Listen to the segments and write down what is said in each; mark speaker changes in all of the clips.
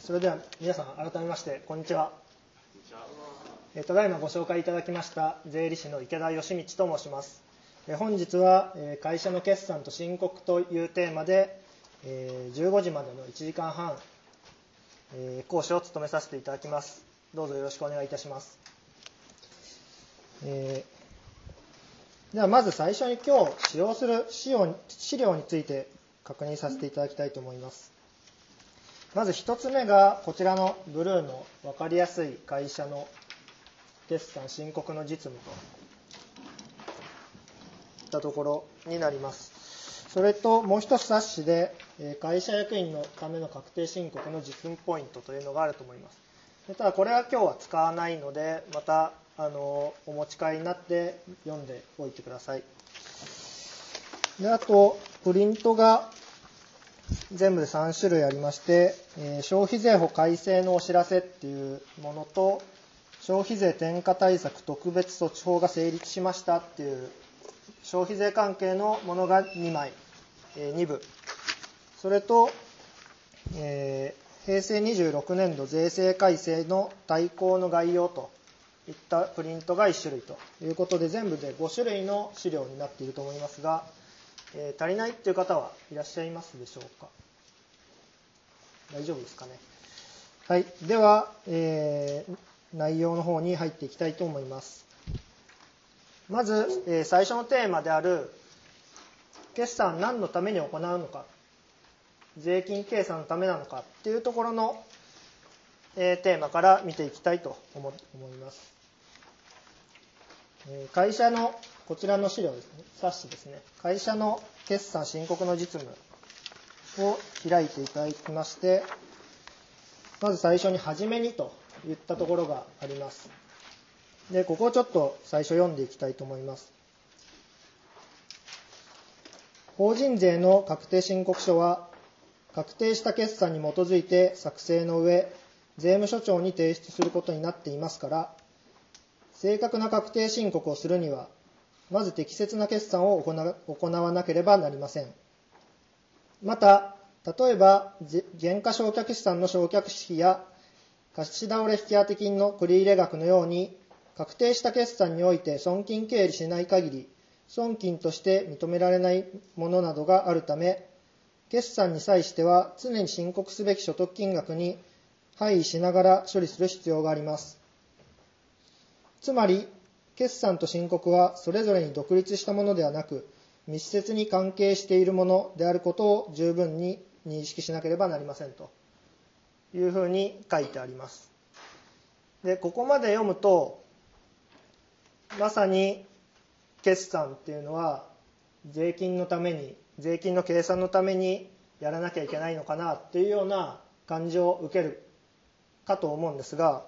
Speaker 1: それでは皆さん改めましてこんにちは。ただいまご紹介いただきました税理士の池田義道と申します。本日は会社の決算と申告というテーマで15時までの1時間半講師を務めさせていただきます。どうぞよろしくお願いいたします。ではまず最初に今日使用する資料について確認させていただきたいと思います。まず1つ目がこちらのブルーの分かりやすい会社の決算申告の実務といったところになります。それともう一つ冊子で会社役員のための確定申告の実務ポイントというのがあると思います。ただこれは今日は使わないのでまたお持ち帰りになって読んでおいてください。であとプリントが全部で3種類ありまして、消費税法改正のお知らせっていうものと、消費税転嫁対策特別措置法が成立しましたっていう消費税関係のものが2枚、2部。それと、平成26年度税制改正の大綱の概要といったプリントが1種類ということで、全部で5種類の資料になっていると思いますが、足りないという方はいらっしゃいますでしょうか。大丈夫ですかね。はい。では、内容の方に入っていきたいと思います。まず、最初のテーマである決算何のために行うのか、税金計算のためなのかっていうところの、テーマから見ていきたいと思います。会社のこちらの資料ですね、冊子ですね、会社の決算申告の実務を開いていただきまして、まず最初にはじめにといったところがあります。で、ここをちょっと最初読んでいきたいと思います。法人税の確定申告書は、確定した決算に基づいて作成の上、税務署長に提出することになっていますから、正確な確定申告をするには、まず適切な決算を行わなければなりません。また、例えば、減価償却資産の償却費や貸し倒れ引当金の繰入額のように、確定した決算において損金経理しない限り、損金として認められないものなどがあるため、決算に際しては常に申告すべき所得金額に配意しながら処理する必要があります。つまり、決算と申告はそれぞれに独立したものではなく、密接に関係しているものであることを十分に認識しなければなりませんというふうに書いてあります。で、ここまで読むと、まさに決算っていうのは税金のために、税金の計算のためにやらなきゃいけないのかなっていうような感じを受けるかと思うんですが、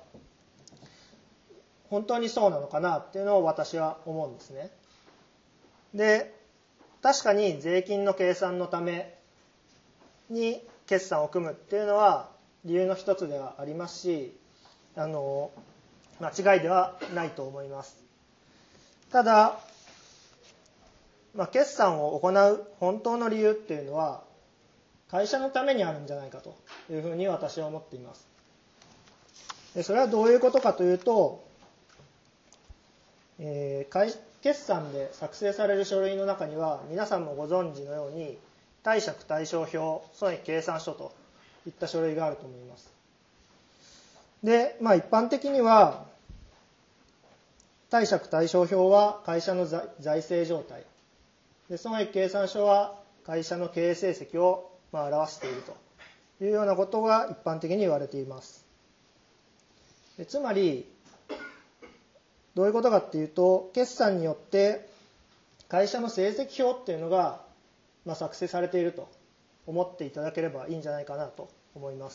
Speaker 1: 本当にそうなのかなっていうのを私は思うんですね。で、確かに税金の計算のために決算を組むっていうのは理由の一つではありますし、間違いではないと思います。ただ、決算を行う本当の理由っていうのは会社のためにあるんじゃないかというふうに私は思っています。でそれはどういうことかというと、決算で作成される書類の中には皆さんもご存知のように貸借対照表、損益計算書といった書類があると思います。で、一般的には貸借対照表は会社の財政状態で、損益計算書は会社の経営成績を表しているというようなことが一般的に言われています。でつまりどういうことかっていうと、決算によって会社の成績表っていうのが作成されていると思っていただければいいんじゃないかなと思います。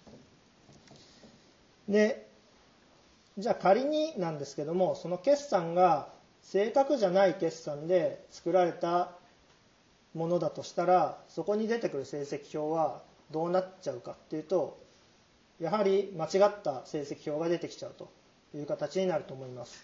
Speaker 1: で、じゃあ仮になんですけども、その決算が正確じゃない決算で作られたものだとしたら、そこに出てくる成績表はどうなっちゃうかっていうと、やはり間違った成績表が出てきちゃうという形になると思います。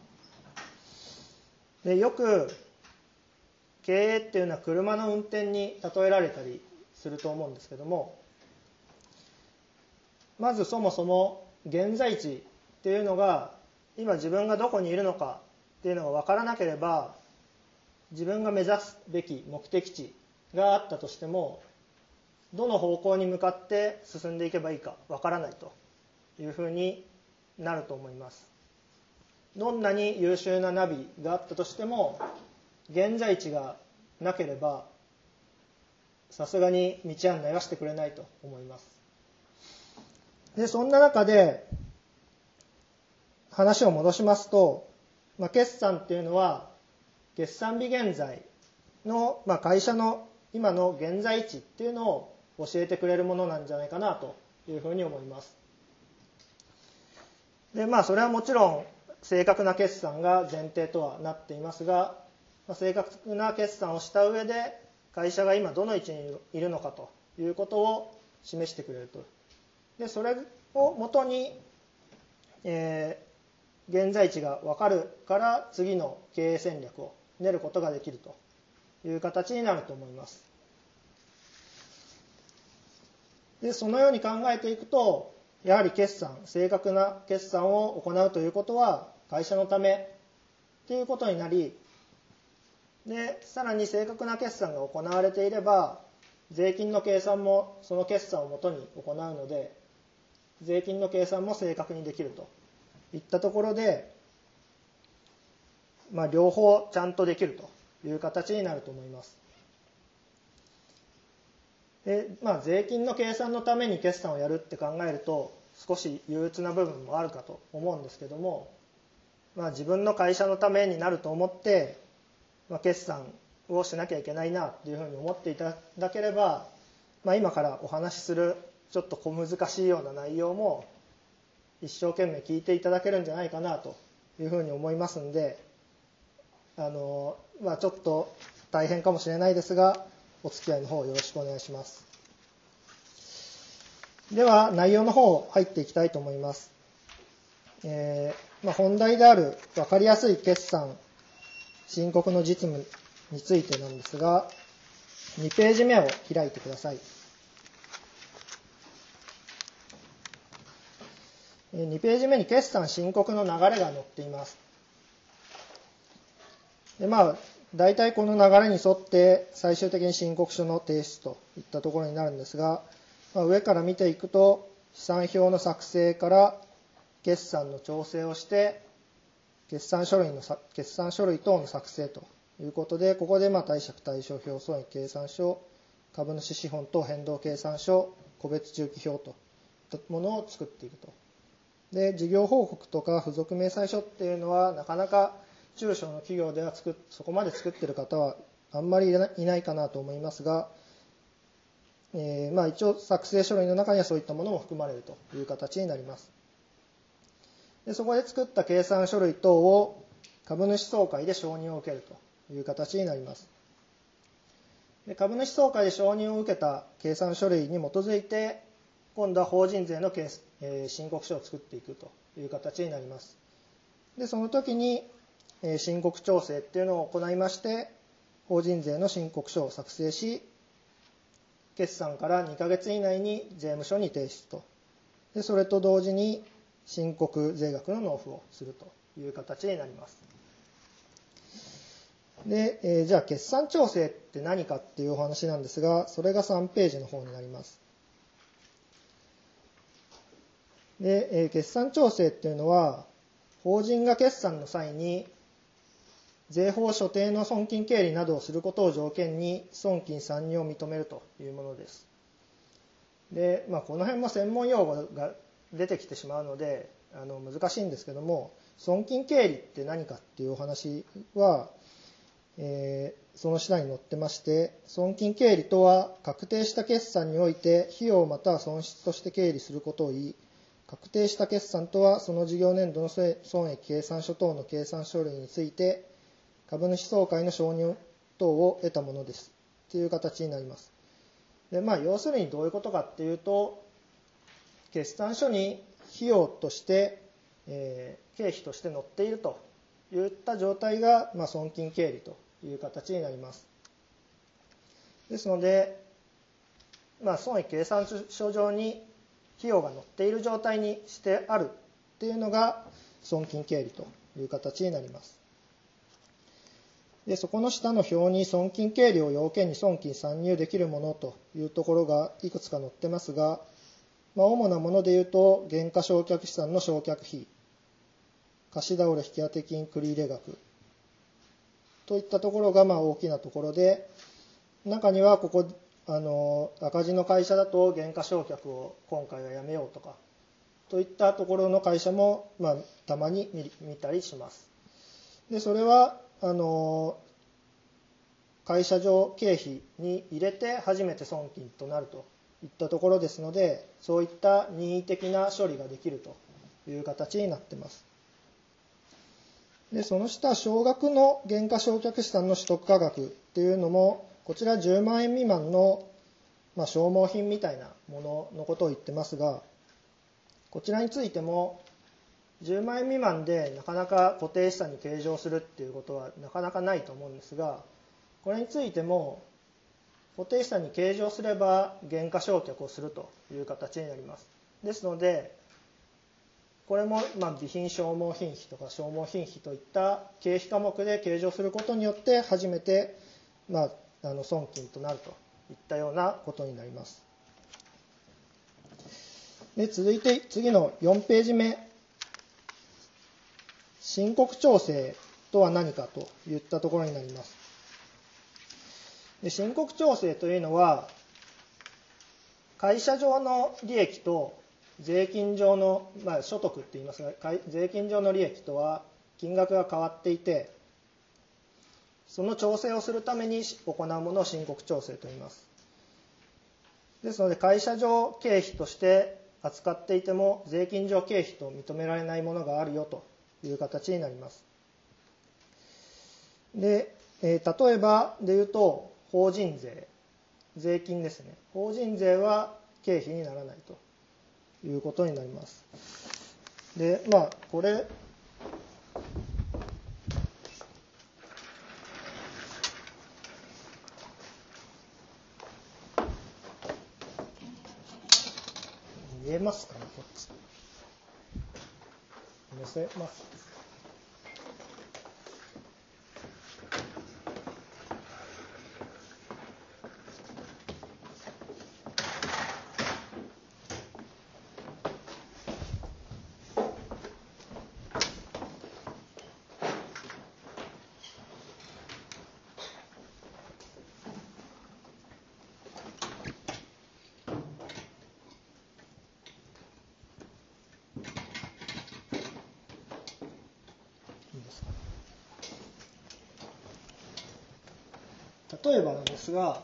Speaker 1: でよく経営っていうのは車の運転に例えられたりすると思うんですけども、 まずそもそも現在地っていうのが今自分がどこにいるのかっていうのが分からなければ、自分が目指すべき目的地があったとしてもどの方向に向かって進んでいけばいいか分からないというふうになると思います。どんなに優秀なナビがあったとしても現在地がなければさすがに道案内はしてくれないと思います。でそんな中で話を戻しますと、決算っていうのは決算日現在の、会社の今の現在地っていうのを教えてくれるものなんじゃないかなというふうに思います。でそれはもちろん正確な決算が前提とはなっていますが、正確な決算をした上で会社が今どの位置にいるのかということを示してくれると。でそれをもとに、現在地が分かるから次の経営戦略を練ることができるという形になると思います。でそのように考えていくと、やはり正確な決算を行うということは会社のためということになり、でさらに正確な決算が行われていれば税金の計算もその決算をもとに行うので、税金の計算も正確にできるといったところで、両方ちゃんとできるという形になると思います。で税金の計算のために決算をやるって考えると少し憂鬱な部分もあるかと思うんですけども、自分の会社のためになると思って、決算をしなきゃいけないなというふうに思っていただければ、今からお話しするちょっと小難しいような内容も一生懸命聞いていただけるんじゃないかなというふうに思いますので、ちょっと大変かもしれないですがお付き合いの方よろしくお願いします。では内容の方入っていきたいと思います。本題である分かりやすい決算申告の実務についてなんですが、2ページ目を開いてください。2ページ目に決算申告の流れが載っています。で大体この流れに沿って最終的に申告書の提出といったところになるんですが、上から見ていくと試算表の作成から決算の調整をして決算書類等の作成ということで、ここで貸借対照表、損益計算書、株主資本等変動計算書、個別中期表といったものを作っていくと。で事業報告とか付属明細書っていうのはなかなか中小の企業ではそこまで作っている方はあんまりいないかなと思いますが、一応作成書類の中にはそういったものも含まれるという形になります。でそこで作った計算書類等を株主総会で承認を受けるという形になります。で株主総会で承認を受けた計算書類に基づいて今度は法人税の申告書を作っていくという形になります。でその時に申告調整っていうのを行いまして、法人税の申告書を作成し、決算から2ヶ月以内に税務署に提出と。でそれと同時に申告税額の納付をするという形になります。で、じゃあ決算調整って何かっていうお話なんですが、それが3ページの方になります。で、決算調整っていうのは法人が決算の際に税法所定の損金経理などをすることを条件に損金算入を認めるというものです。で、この辺も専門用語が出てきてしまうので難しいんですけども、損金経理って何かっていうお話は、その下に載ってまして、損金経理とは確定した決算において費用または損失として経理することを言い、確定した決算とはその事業年度の損益計算書等の計算書類について株主総会の承認等を得たものですという形になります。で要するにどういうことかっていうと、決算書に費用として、経費として載っているといった状態が、損金経理という形になります。ですので、損益計算書上に費用が乗っている状態にしてあるっていうのが損金経理という形になります。でそこの下の表に損金経理を要件に損金算入できるものというところがいくつか載ってますが、主なものでいうと減価償却資産の償却費、貸し倒れ引当金繰入額といったところが大きなところで、中にはここ赤字の会社だと減価償却を今回はやめようとかといったところの会社もたまに見たりします。でそれは会社上経費に入れて初めて損金となるといったところですので、そういった任意的な処理ができるという形になっています。でその下、少額の減価償却資産の取得価格っていうのも、こちら10万円未満の、消耗品みたいなもののことを言ってますが、こちらについても10万円未満でなかなか固定資産に計上するっていうことはなかなかないと思うんですが、これについても固定資産に計上すれば減価償却をするという形になります。ですのでこれも備品消耗品費とか消耗品費といった経費科目で計上することによって初めて損金となるといったようなことになります。で続いて次の4ページ目、申告調整とは何かといったところになります。で申告調整というのは、会社上の利益と税金上の、所得って言いますが、税金上の利益とは金額が変わっていて、その調整をするために行うものを申告調整と言います。ですので会社上経費として扱っていても税金上経費と認められないものがあるよという形になります。で、例えばで言うと法人税、税金ですね。法人税は経費にならないということになります。で、これ見えますかね、こっち。載せます。例えばなんですが、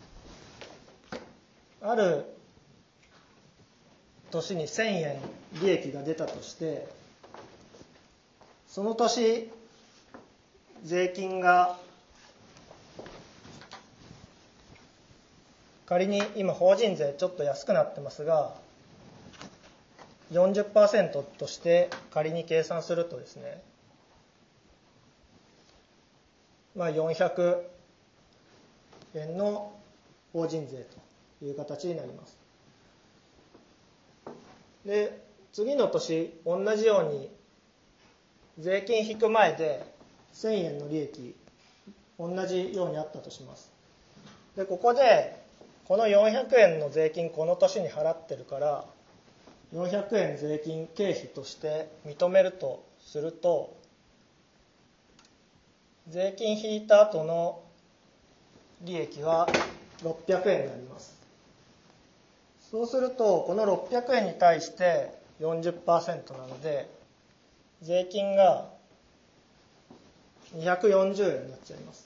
Speaker 1: ある年に1000円利益が出たとして、その年税金が仮に今法人税ちょっと安くなってますが 40% として仮に計算するとですね、400円の法人税という形になります。で、次の年同じように税金引く前で1000円の利益同じようにあったとします。で、ここでこの400円の税金この年に払ってるから400円税金経費として認めるとすると、税金引いた後の利益は600円になります。そうするとこの600円に対して 40% なので税金が240円になっちゃいます。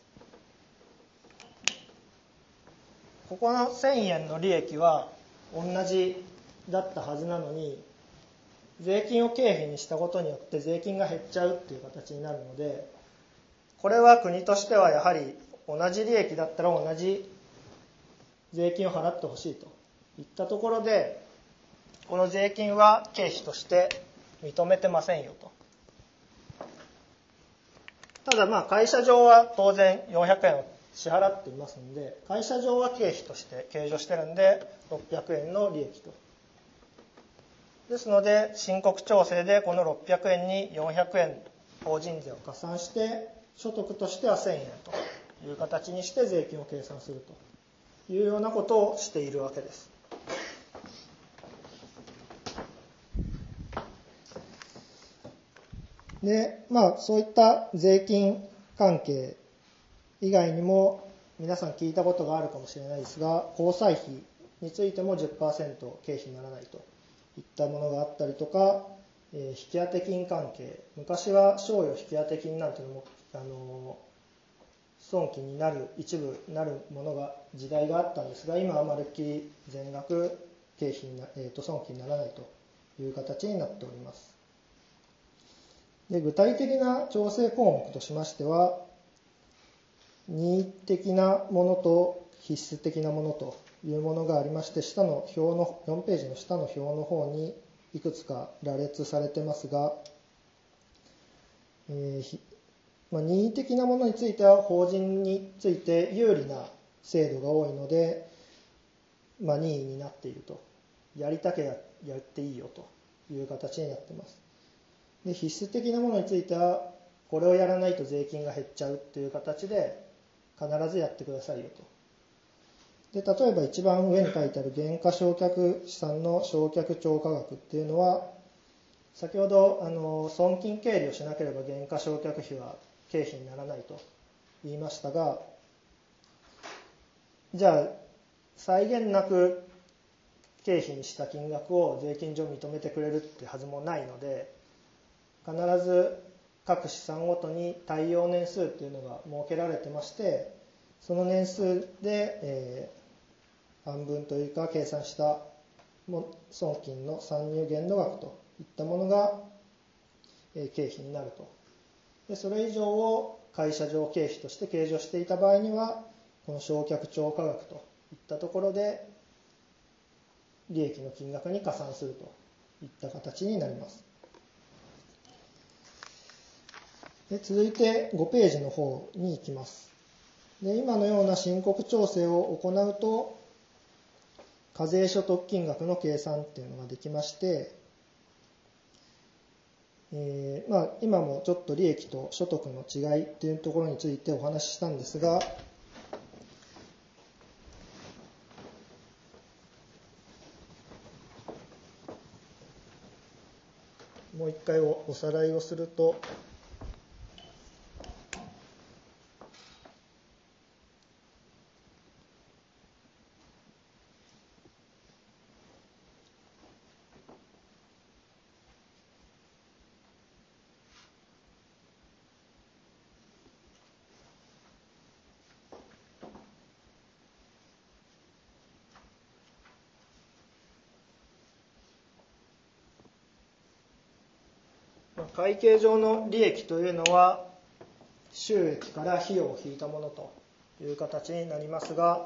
Speaker 1: ここの1000円の利益は同じだったはずなのに、税金を経費にしたことによって税金が減っちゃうっていう形になるので、これは国としてはやはり同じ利益だったら同じ税金を払ってほしいといったところで、この税金は経費として認めてませんよと。ただ会社上は当然400円を支払っていますので、会社上は経費として計上してるんで600円の利益とですので申告調整でこの600円に400円法人税を加算して所得としては1000円という形にして税金を計算するというようなことをしているわけです。で、そういった税金関係以外にも皆さん聞いたことがあるかもしれないですが、交際費についても 10% 経費にならないといったものがあったりとか、引当金関係、昔は賞与引当金なんていうのも損金になる一部なるものが時代があったんですが、今はまるっきり全額経費に損金にならないという形になっております。で、具体的な調整項目としましては、任意的なものと必須的なものというものがありまして、下の表の4ページの下の表の方にいくつか羅列されてますが、任意的なものについては法人について有利な制度が多いので、任意になっていると、やりたけやっていいよという形になっています。で、必須的なものについてはこれをやらないと税金が減っちゃうという形で必ずやってくださいよと。で、例えば一番上に書いてある減価償却資産の償却超過額っていうのは、先ほど損金経理をしなければ減価償却費は経費にならないと言いましたが、じゃあ際限なく経費にした金額を税金上認めてくれるってはずもないので、必ず各資産ごとに対応年数っていうのが設けられてまして、その年数で、半分というか計算した損金の参入限度額といったものが経費になると。で、それ以上を会社上経費として計上していた場合には、この償却超過額といったところで利益の金額に加算するといった形になります。で、続いて5ページの方に行きます。で、今のような申告調整を行うと、課税所得金額の計算っていうのができまして、今もちょっと利益と所得の違いっていうところについてお話ししたんですが、もう一回おさらいをすると、会計上の利益というのは収益から費用を引いたものという形になりますが、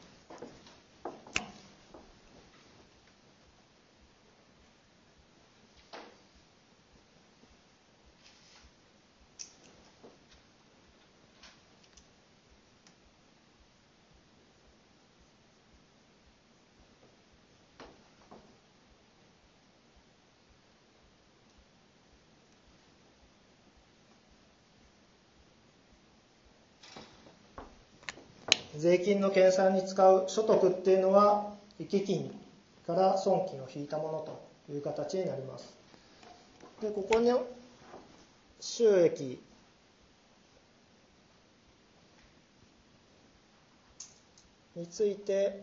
Speaker 1: 税金の計算に使う所得っていうのは益金から損金を引いたものという形になります。で、ここに収益について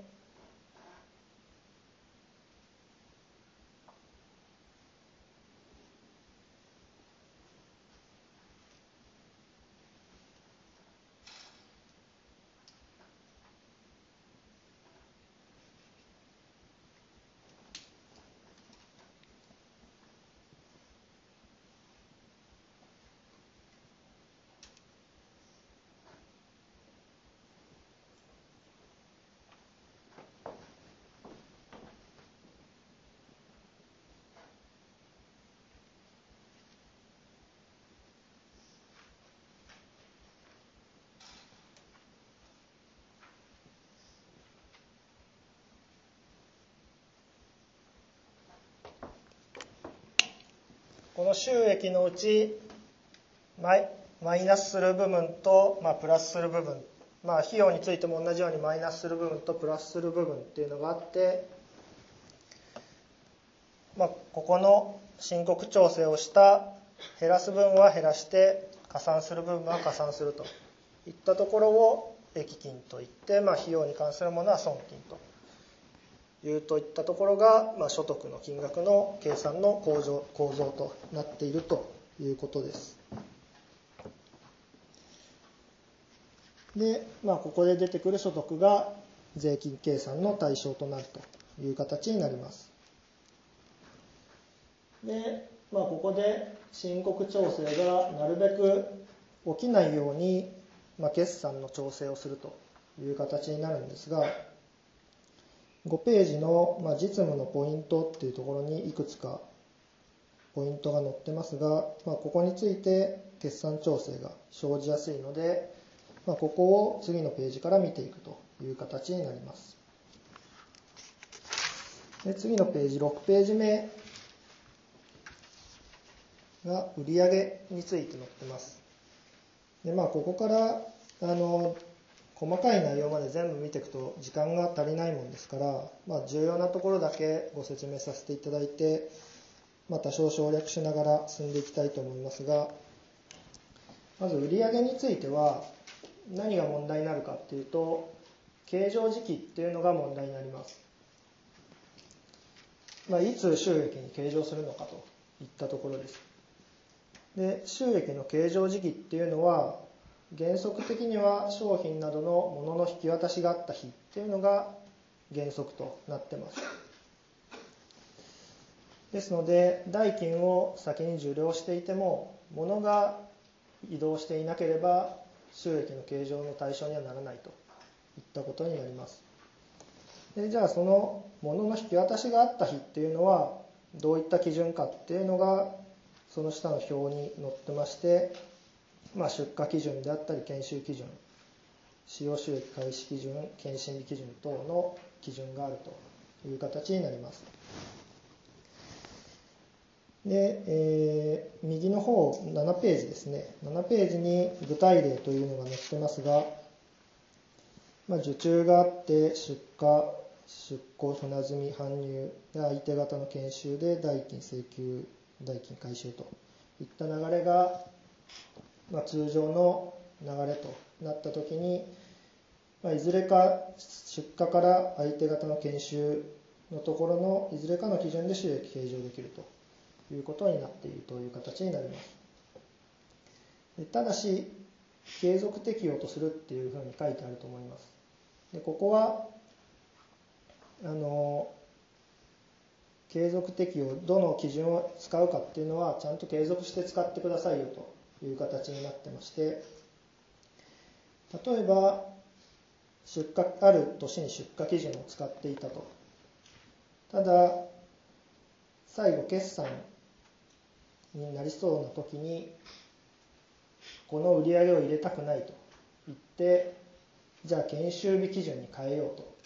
Speaker 1: この収益のうちマイナスする部分と、プラスする部分、費用についても同じようにマイナスする部分とプラスする部分っていうのがあって、ここの申告調整をした減らす分は減らして加算する分は加算するといったところを益金といって、費用に関するものは損金というといったところが、所得の金額の計算の構造となっているということです。で、ここで出てくる所得が税金計算の対象となるという形になります。で、ここで申告調整がなるべく起きないように、決算の調整をするという形になるんですが、5ページの実務のポイントっていうところにいくつかポイントが載ってますが、ここについて決算調整が生じやすいので、ここを次のページから見ていくという形になります。で、次のページ、6ページ目が売上について載ってます。で、ここから細かい内容まで全部見ていくと時間が足りないもんですから、重要なところだけご説明させていただいて、多少省略しながら進んでいきたいと思いますが、まず売上については何が問題になるかっていうと、計上時期っていうのが問題になります。いつ収益に計上するのかといったところです。で、収益の計上時期っていうのは、原則的には商品などの物の引き渡しがあった日っていうのが原則となってます。ですので、代金を先に受領していても、物が移動していなければ収益の計上の対象にはならないといったことになります。で、じゃあその物の引き渡しがあった日っていうのはどういった基準かっていうのがその下の表に載ってまして、出荷基準であったり研修基準、使用収益開始基準、検針日基準等の基準があるという形になります。で、右の方7ページですね。7ページに具体例というのが載ってますが、受注があって出庫、船積み、搬入、相手方の研修で代金請求、代金回収といった流れが、通常の流れとなったときに、いずれか出荷から相手方の研修のところのいずれかの基準で収益計上できるということになっているという形になります。ただし、継続適用とするっていうふうに書いてあると思います。で、ここは継続適用、どの基準を使うかっていうのはちゃんと継続して使ってくださいよという形になってまして、例えばある年に出荷基準を使っていたと。ただ最後決算になりそうな時にこの売り上げを入れたくないと言って、じゃあ研修日基準に変えようと。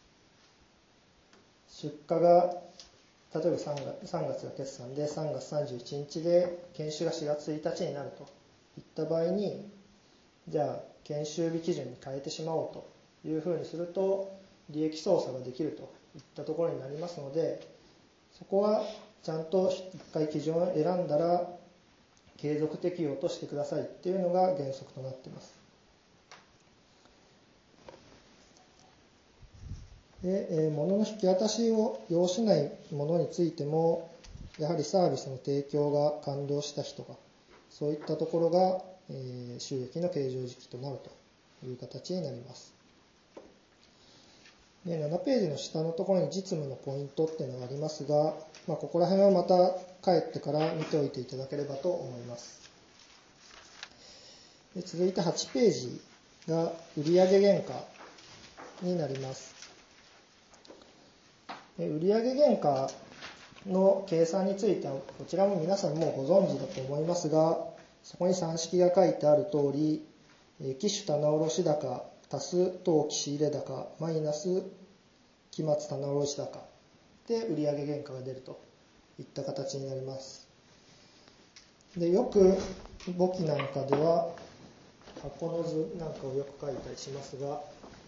Speaker 1: 出荷が例えば3月が決算で3月31日で研修が4月1日になるといった場合に、じゃあ研修日基準に変えてしまおうというふうにすると利益操作ができるといったところになりますので、そこはちゃんと一回基準を選んだら継続適用としてくださいっていうのが原則となっています。で、物の引き渡しを要しないものについても、やはりサービスの提供が完了した日とか、そういったところが、収益の計上時期となるという形になります。で、7ページの下のところに実務のポイントっていうのがありますが、ここら辺はまた帰ってから見ておいていただければと思います。で、続いて8ページが売上原価になります。売上原価の計算についてはこちらも皆さんもうご存知だと思いますが、そこに算式が書いてある通り、期首棚卸高足す当期仕入高マイナス期末棚卸高で売上原価が出るといった形になります。 でよく簿記なんかでは箱の図なんかをよく書いたりしますが、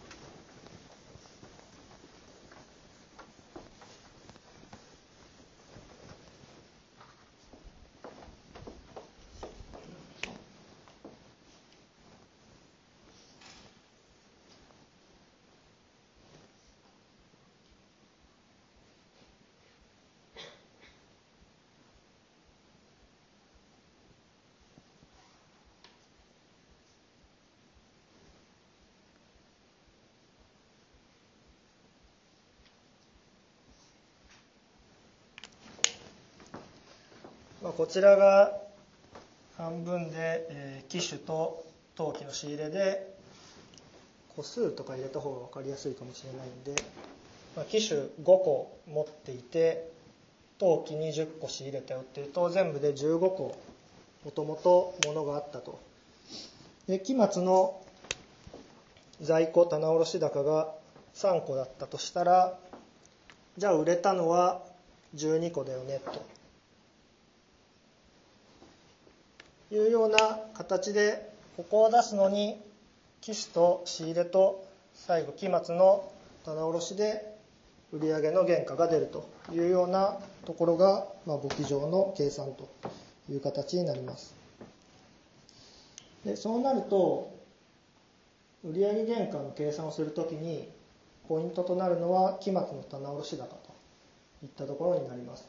Speaker 1: こちらが半分で、期首と当期の仕入れで個数とか入れた方が分かりやすいかもしれないんで、期首5個持っていて当期に10個仕入れたよっていうと全部で15個もともと物があったと。で期末の在庫棚卸高が3個だったとしたら、じゃあ売れたのは12個だよねというような形で、ここを出すのに期首と仕入れと最後期末の棚卸で売上の原価が出るというようなところが、簿記上の計算という形になります。でそうなると売上原価の計算をするときにポイントとなるのは期末の棚卸高といったところになります。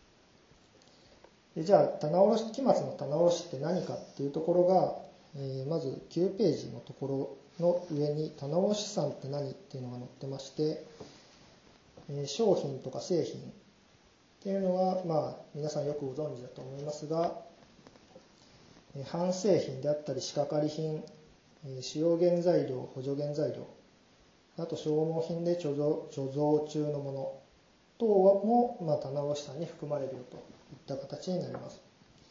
Speaker 1: でじゃあ期末の棚卸って何かっていうところが、まず9ページのところの上に棚卸資産って何っていうのが載ってまして、商品とか製品っていうのは、皆さんよくご存知だと思いますが、半製品であったり仕掛かり品、使用原材料、補助原材料、あと消耗品で貯蔵中のもの等も、棚卸資産に含まれるよといった形になります。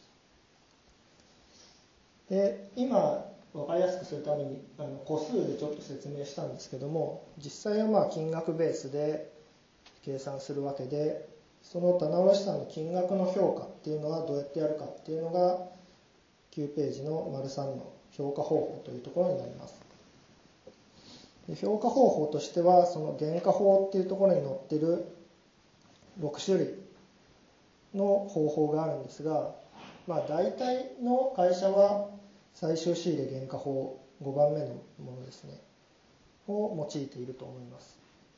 Speaker 1: で今分かりやすくするために個数でちょっと説明したんですけども、実際は金額ベースで計算するわけで、その棚卸資産の金額の評価っていうのはどうやってやるかっていうのが9ページの丸3の評価方法というところになります。で評価方法としては、その原価法っていうところに載っている6種類の方法があるんですが、大体の会社は最終仕入れ原価法5番目のものですねを用いていると思います。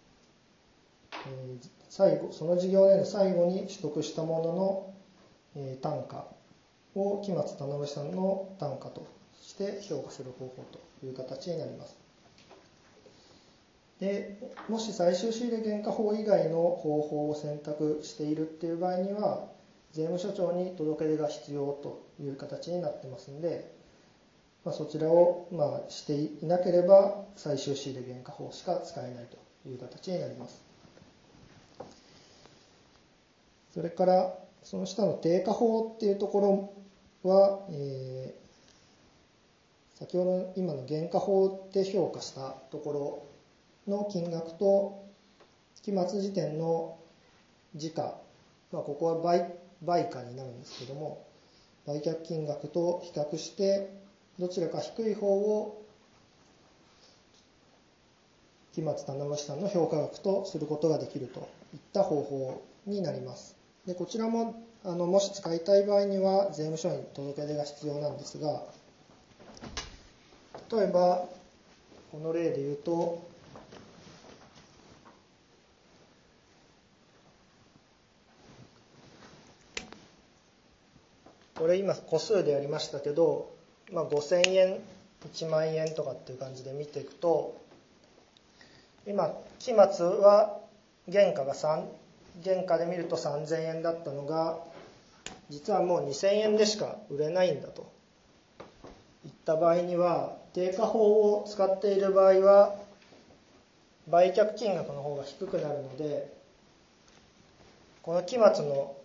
Speaker 1: その事業年の最後に取得したものの、単価を期末棚卸資産の単価として評価する方法という形になります。でもし最終仕入れ原価法以外の方法を選択しているっていう場合には、税務署長に届け出が必要という形になってますので、そちらをしていなければ最終仕入れ原価法しか使えないという形になります。それからその下の定価法っていうところは、先ほど今の原価法で評価したところの金額と期末時点の時価、ここは売価になるんですけども、売却金額と比較してどちらか低い方を期末棚卸資産の評価額とすることができるといった方法になります。でこちらももし使いたい場合には税務署に届け出が必要なんですが、例えばこの例で言うと、これ今個数でやりましたけど、5000円1万円とかっていう感じで見ていくと、今期末は原価で見ると3000円だったのが、実はもう2000円でしか売れないんだといった場合には、定価法を使っている場合は売却金額の方が低くなるので、この期末の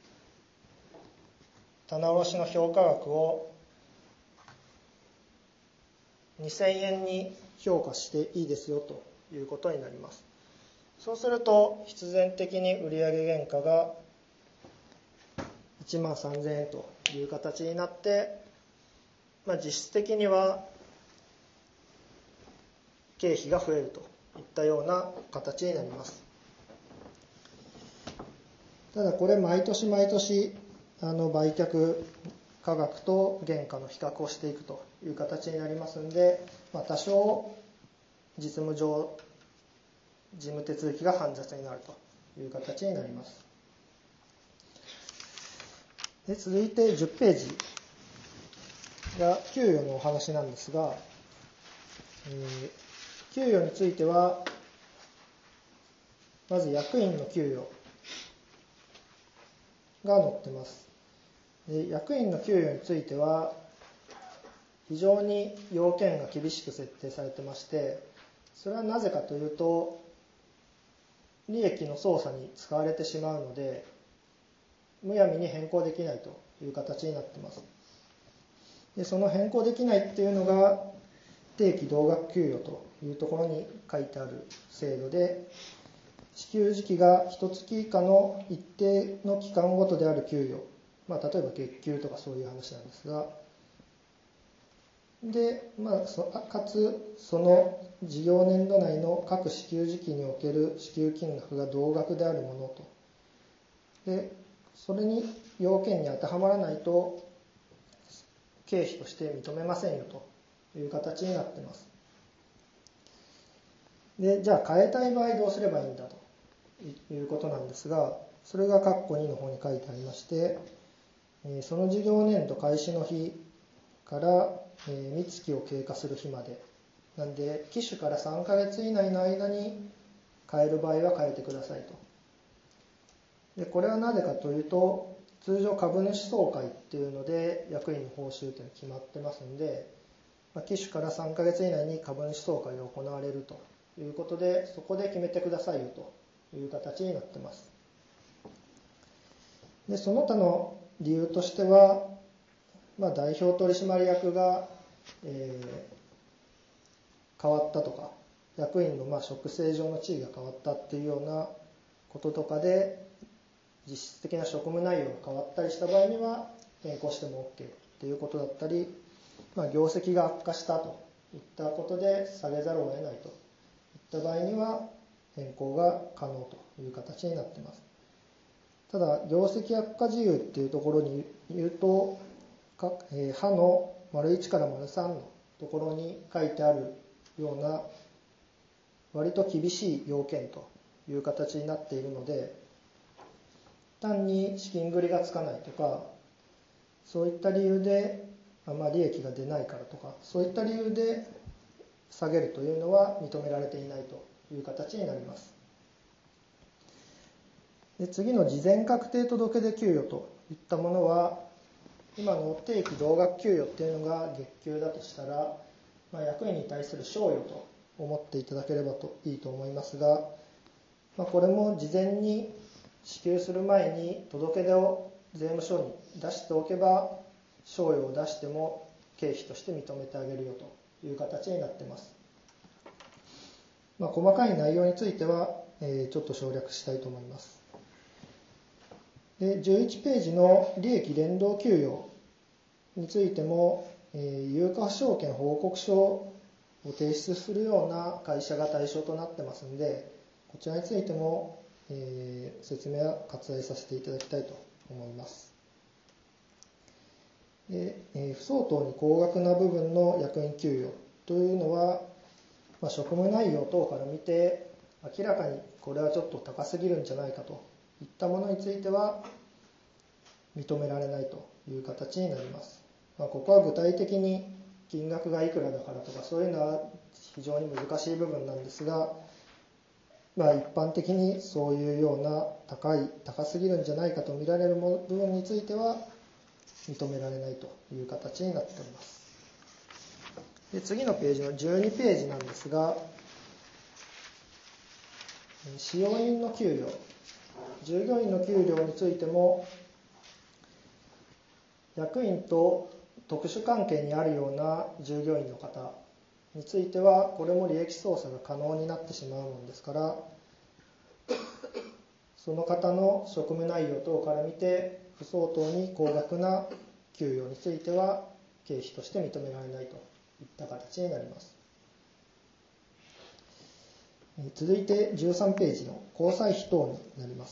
Speaker 1: 棚卸の評価額を2000円に評価していいですよということになります。そうすると必然的に売上原価が 1万3000円という形になって、実質的には経費が増えるといったような形になります。ただこれ毎年毎年売却価格と原価の比較をしていくという形になりますので、多少実務上事務手続きが煩雑になるという形になります。で続いて10ページが給与のお話なんですが、給与についてはまず役員の給与が載ってます。で役員の給与については非常に要件が厳しく設定されてまして、それはなぜかというと利益の操作に使われてしまうのでむやみに変更できないという形になっています。でその変更できないっていうのが定期同額給与というところに書いてある制度で、支給時期が1月以下の一定の期間ごとである給与、例えば月給とかそういう話なんですが、で、かつその事業年度内の各支給時期における支給金額が同額であるものと、でそれに要件に当てはまらないと経費として認めませんよという形になっています。でじゃあ変えたい場合どうすればいいんだということなんですが、それが括弧2の方に書いてありまして、その事業年度開始の日から3月を経過する日までなんで、期首から3ヶ月以内の間に変える場合は変えてくださいと。でこれはなぜかというと、通常株主総会っていうので役員の報酬というのが決まってますので、期首から3ヶ月以内に株主総会が行われるということで、そこで決めてくださいよという形になってます。でその他の理由としては、代表取締役が、変わったとか、役員の職勢上の地位が変わったっていうようなこととかで、実質的な職務内容が変わったりした場合には変更しても OK ということだったり、業績が悪化したといったことで下げざるを得ないといった場合には変更が可能という形になっています。ただ業績悪化事由っていうところに言うと、歯の丸1から丸3のところに書いてあるような割と厳しい要件という形になっているので、単に資金繰りがつかないとか、そういった理由で利益が出ないからとか、そういった理由で下げるというのは認められていないという形になります。で次の事前確定届出給与といったものは、今の定期同額給与っていうのが月給だとしたら、役員に対する賞与と思っていただければいいと思いますが、これも事前に支給する前に届け出を税務署に出しておけば、賞与を出しても経費として認めてあげるよという形になっています。細かい内容については、ちょっと省略したいと思います。で11ページの利益連動給与についても、有価証券報告書を提出するような会社が対象となってますので、こちらについても、説明は割愛させていただきたいと思います。で不相当に高額な部分の役員給与というのは、職務内容等から見て明らかにこれはちょっと高すぎるんじゃないかといったものについては認められないという形になります。ここは具体的に金額がいくらだからとかそういうのは非常に難しい部分なんですが、一般的にそういうような高すぎるんじゃないかと見られる部分については認められないという形になっております。で次のページの12ページなんですが、使用人の給与、従業員の給料についても、役員と特殊関係にあるような従業員の方については、これも利益操作が可能になってしまうものですから、その方の職務内容等から見て不相当に高額な給与については経費として認められないといった形になります。続いて13ページの交際費等になります。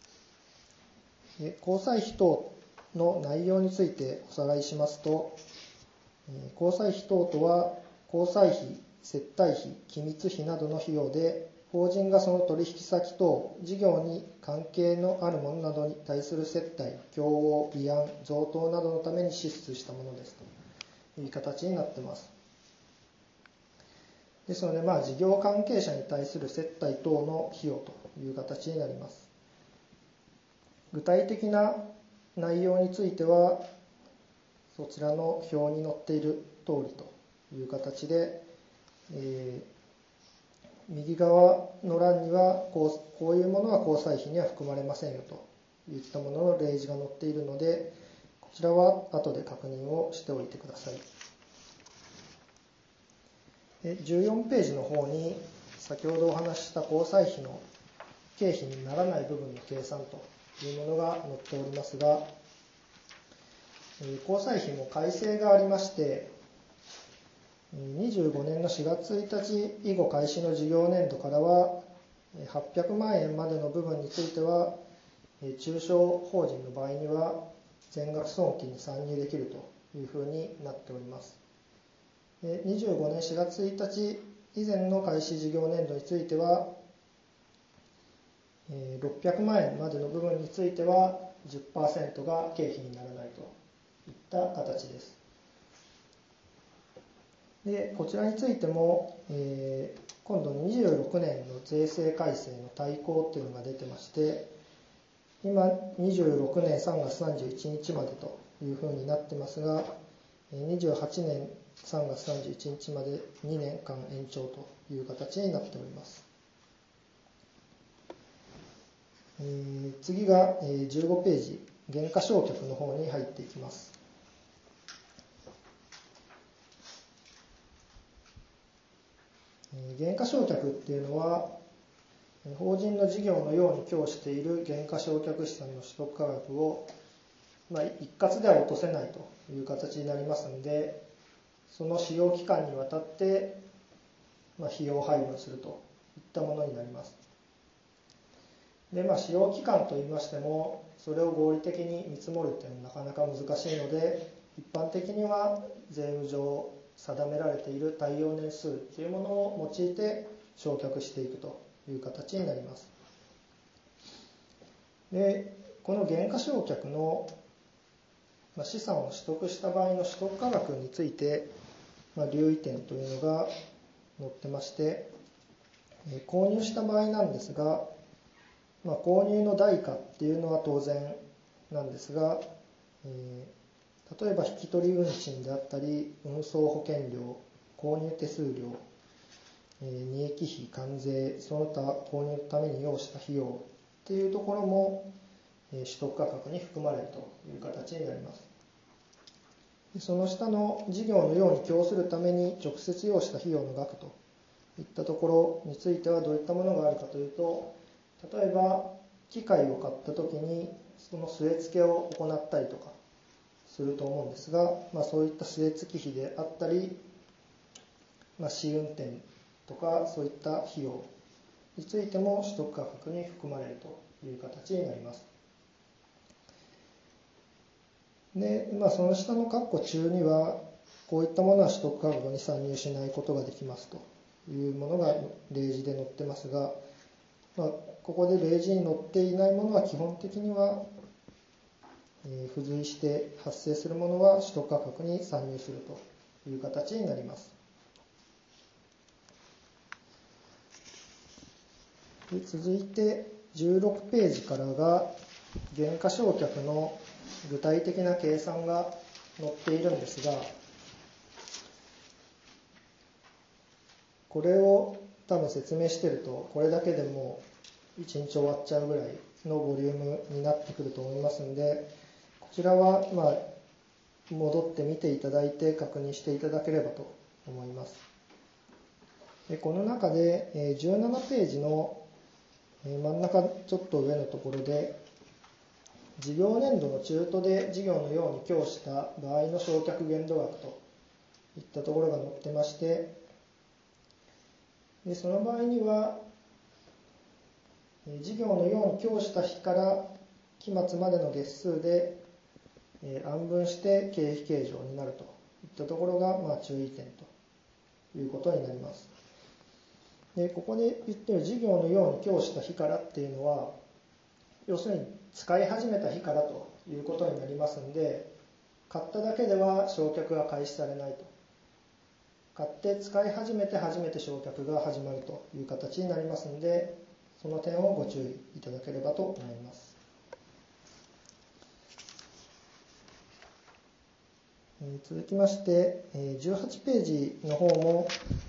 Speaker 1: 交際費等の内容についておさらいしますと、交際費等とは交際費、接待費、機密費などの費用で、法人がその取引先等事業に関係のあるものなどに対する接待、供応、慰安、贈答などのために支出したものですという形になっています。ですので、事業関係者に対する接待等の費用という形になります。具体的な内容については、そちらの表に載っている通りという形で、右側の欄にはこういうものは交際費には含まれませんよといったものの例示が載っているので、こちらは後で確認をしておいてください。14ページの方に先ほどお話しした交際費の経費にならない部分の計算というものが載っておりますが、交際費も改正がありまして、25年の4月1日以後開始の事業年度からは800万円までの部分については中小法人の場合には全額損金に算入できるというふうになっております。25年4月1日以前の開始事業年度については600万円までの部分については 10% が経費にならないといった形です。でこちらについても、今度26年の税制改正の大綱というのが出てまして、今26年3月31日までというふうになってますが、28年3月31日まで2年間延長という形になっております。次が15ページ、減価償却の方に入っていきます。減価償却っていうのは、法人の事業のように供している減価償却資産の取得価格を、一括では落とせないという形になりますので、その使用期間にわたって、費用配分するといったものになります。で、使用期間といいましても、それを合理的に見積もるというのはなかなか難しいので、一般的には税務上定められている耐用年数というものを用いて償却していくという形になります。で、この減価償却の資産を取得した場合の取得価格について、留意点というのが載ってまして、購入した場合なんですが、購入の代価っていうのは当然なんですが、例えば引き取り運賃であったり、運送保険料、購入手数料、利益費、関税、その他購入のために要した費用っていうところも取得価格に含まれるという形になります。その下の事業のように供するために直接要した費用の額といったところについてはどういったものがあるかというと、例えば機械を買った時にその据え付けを行ったりとかすると思うんですが、そういった据え付け費であったり、試運転とかそういった費用についても取得価格に含まれるという形になります。で、その下の括弧中にはこういったものは取得価格に算入しないことができますというものが例示で載ってますが、ここで例示に載っていないものは基本的には付随して発生するものは取得価格に算入するという形になります。で続いて16ページからが減価償却の具体的な計算が載っているんですが、これを多分説明しているとこれだけでもう1日終わっちゃうぐらいのボリュームになってくると思いますので、こちらは戻って見ていただいて確認していただければと思います。でこの中で17ページの真ん中ちょっと上のところで事業年度の中途で事業のように供した場合の償却限度額といったところが載ってまして、でその場合には事業のように供した日から期末までの月数で案分して経費計上になるといったところが注意点ということになります。でここで言っている事業のように供した日からっていうのは、要するに使い始めた日からということになりますので、買っただけでは償却が開始されないと。買って使い始めて初めて償却が始まるという形になりますので、その点をご注意いただければと思います。続きまして18ページの方も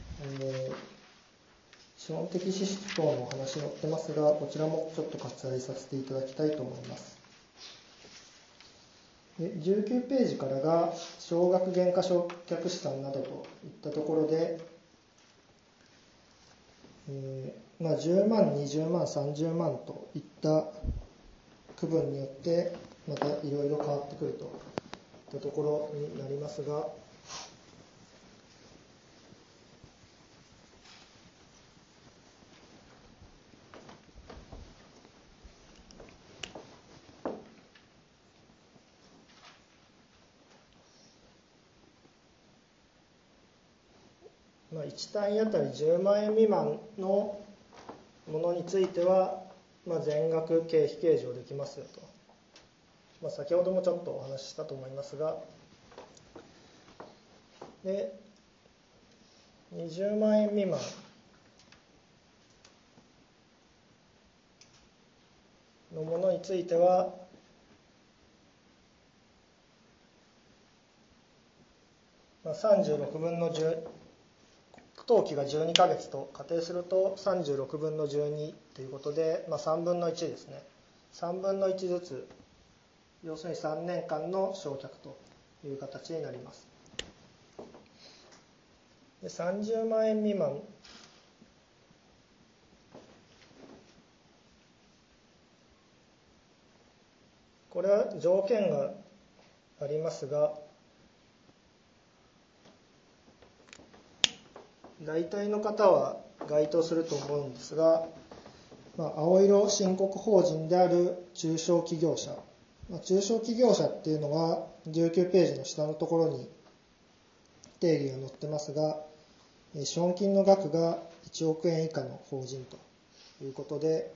Speaker 1: 資本的支出等のお話載ってますが、こちらもちょっと割愛させていただきたいと思います。19ページからが少額減価償却資産などといったところで、10万、20万、30万といった区分によってまたいろいろ変わってくるといったところになりますが、1単位あたり10万円未満のものについては、全額経費計上できますよと、先ほどもちょっとお話ししたと思いますが、で20万円未満のものについては、36分の10、当期が12ヶ月と仮定すると36分の12ということで、3分の1ですね。3分の1ずつ、要するに3年間の償却という形になります。で30万円未満これは条件がありますが、大体の方は該当すると思うんですが、青色申告法人である中小企業者、中小企業者っていうのは19ページの下のところに定義が載ってますが、資本金の額が1億円以下の法人ということで、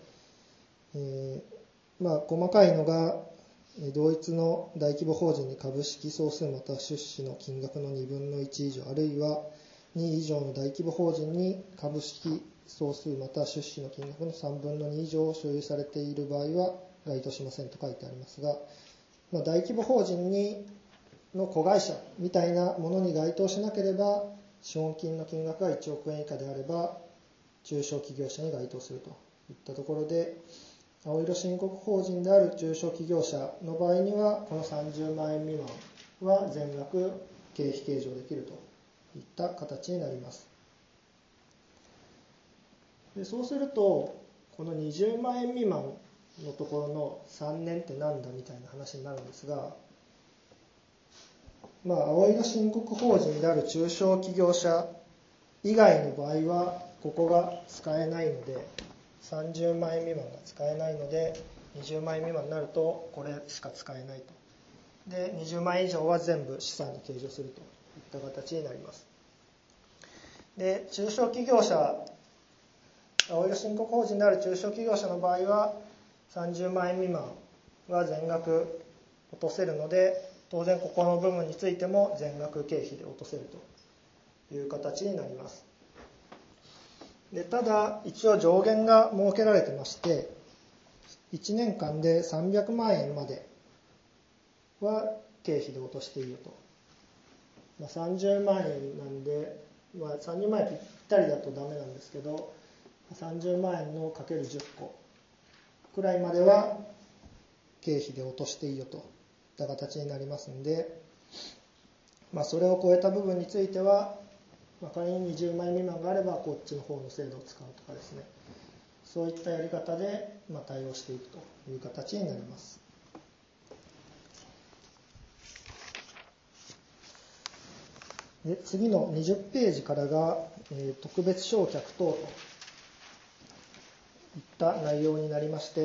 Speaker 1: 細かいのが同一の大規模法人に株式総数または出資の金額の2分の1以上、あるいは2以上の大規模法人に株式総数または出資の金額の3分の2以上を所有されている場合は該当しませんと書いてありますが、大規模法人の子会社みたいなものに該当しなければ、資本金の金額が1億円以下であれば中小企業者に該当するといったところで、青色申告法人である中小企業者の場合にはこの30万円未満は全額経費計上できるといった形になります。でそうすると、この20万円未満のところの3年ってなんだみたいな話になるんですが、青色申告法人である中小企業者以外の場合はここが使えないので、30万円未満が使えないので、20万円未満になるとこれしか使えないと。で20万円以上は全部資産に計上するといった形になります。で中小企業者、青色申告法人である中小企業者の場合は30万円未満は全額落とせるので、当然ここの部分についても全額経費で落とせるという形になります。でただ一応上限が設けられてまして、1年間で300万円までは経費で落としていいよと。30万円なんで、30万円ぴったりだとダメなんですけど、30万円のかける10個くらいまでは経費で落としていいよといった形になりますので、それを超えた部分については、仮に20万円未満があればこっちの方の制度を使うとかですね、そういったやり方で対応していくという形になります。 で次の20ページからが、特別償却等といった内容になりまして、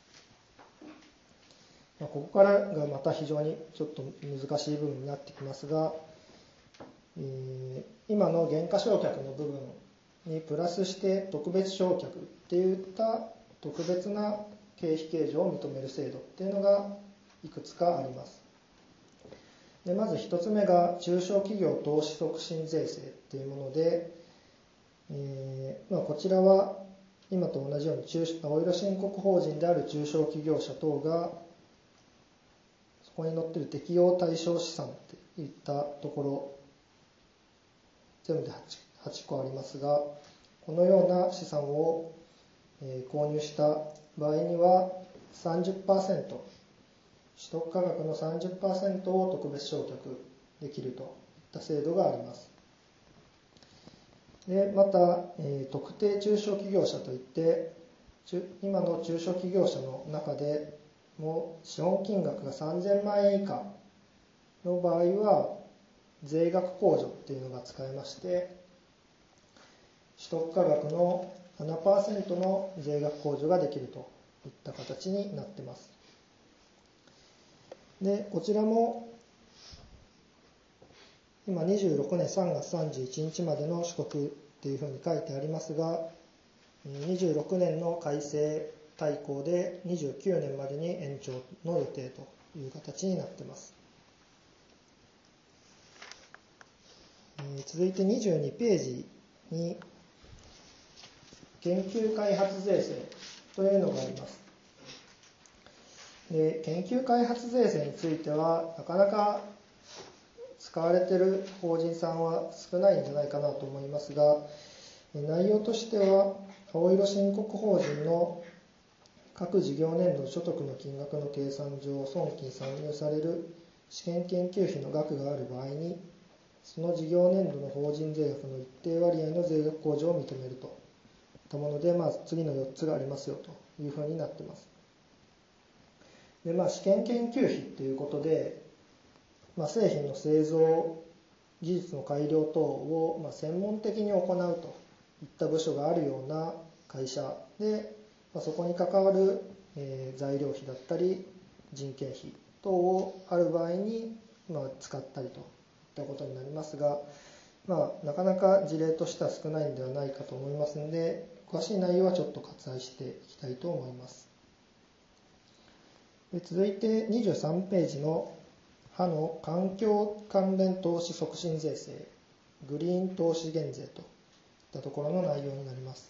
Speaker 1: ここからがまた非常にちょっと難しい部分になってきますが、今の減価償却の部分にプラスして特別償却っていった特別な経費計上を認める制度っていうのがいくつかあります。でまず1つ目が中小企業投資促進税制っていうもので、こちらは今と同じように青色申告法人である中小企業者等がそこに載っている適用対象資産っていったところ全部で 8個ありますが、このような資産を購入した場合には 30%、取得価格の 30% を特別償却できるといった制度があります。でまた、特定中小企業者といって今の中小企業者の中でも資本金額が3000万円以下の場合は税額控除っていうのが使えまして、取得価格の 7% の税額控除ができるといった形になっています。でこちらも今26年3月31日までの取得っていうふうに書いてありますが、26年の改正大綱で29年までに延長の予定という形になっています。続いて22ページに研究開発税制というのがあります。で研究開発税制についてはなかなか使われている法人さんは少ないんじゃないかなと思いますが、内容としては青色申告法人の各事業年度所得の金額の計算上損金算入される試験研究費の額がある場合に、その事業年度の法人税額の一定割合の税額控除を認めるといったもので、次の4つがありますよというふうになっています。で試験研究費ということで、製品の製造技術の改良等を専門的に行うといった部署があるような会社で、そこに関わる材料費だったり人件費等をある場合に使ったりといったことになりますが、なかなか事例としては少ないんではないかと思いますので、詳しい内容はちょっと割愛していきたいと思います。続いて23ページの歯の環境関連投資促進税制、グリーン投資減税といったところの内容になります。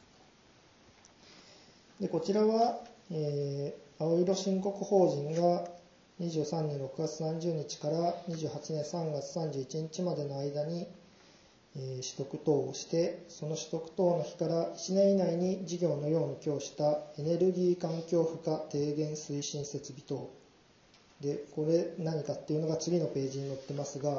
Speaker 1: でこちらは、青色申告法人が23年6月30日から28年3月31日までの間に取得等をして、その取得等の日から1年以内に事業のように供したエネルギー環境負荷低減推進設備等で、これ何かっていうのが次のページに載ってますが、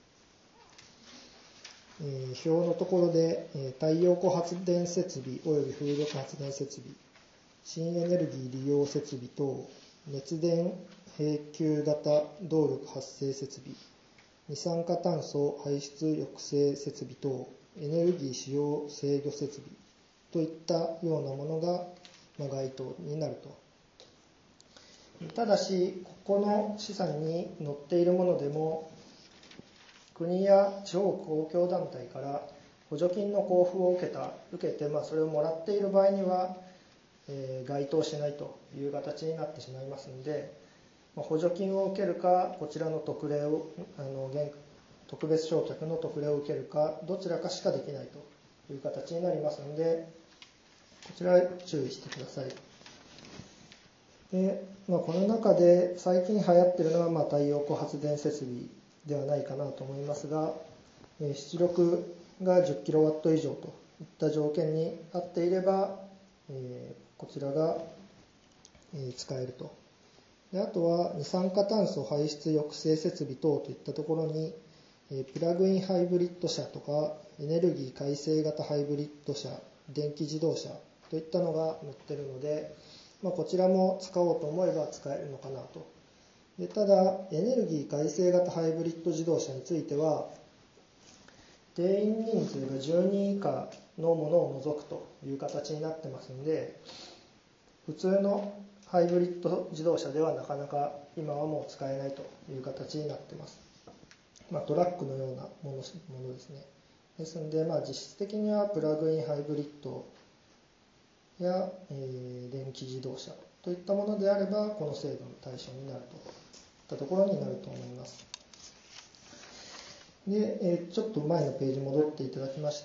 Speaker 1: 表のところで太陽光発電設備および風力発電設備、新エネルギー利用設備等、熱電並給型動力発生設備、二酸化炭素排出抑制設備等、エネルギー使用制御設備といったようなものが該当になると。ただし、ここの試算に載っているものでも、国や地方公共団体から補助金の交付を受けて、それをもらっている場合には、該当しないという形になってしまいますので、補助金を受けるか、こちらの特別償却の特例を受けるか、どちらかしかできないという形になりますので、こちらは注意してください。でこの中で最近流行っているのは太陽光発電設備ではないかなと思いますが、出力が 10kW 以上といった条件に合っていれば、こちらが使えると。であとは二酸化炭素排出抑制設備等といったところに、プラグインハイブリッド車とかエネルギー改正型ハイブリッド車、電気自動車といったのが載っているので、こちらも使おうと思えば使えるのかなと。でただエネルギー改正型ハイブリッド自動車については、 定員人数が10人以下のものを除くという形になってますので、普通のハイブリッド自動車ではなかなか今はもう使えないという形になってます。トラックのようなものですね。ですので、実質的にはプラグインハイブリッドや、電気自動車といったものであればこの制度の対象になるといったところになると思います。で、ちょっと前のページ戻っていただきまして、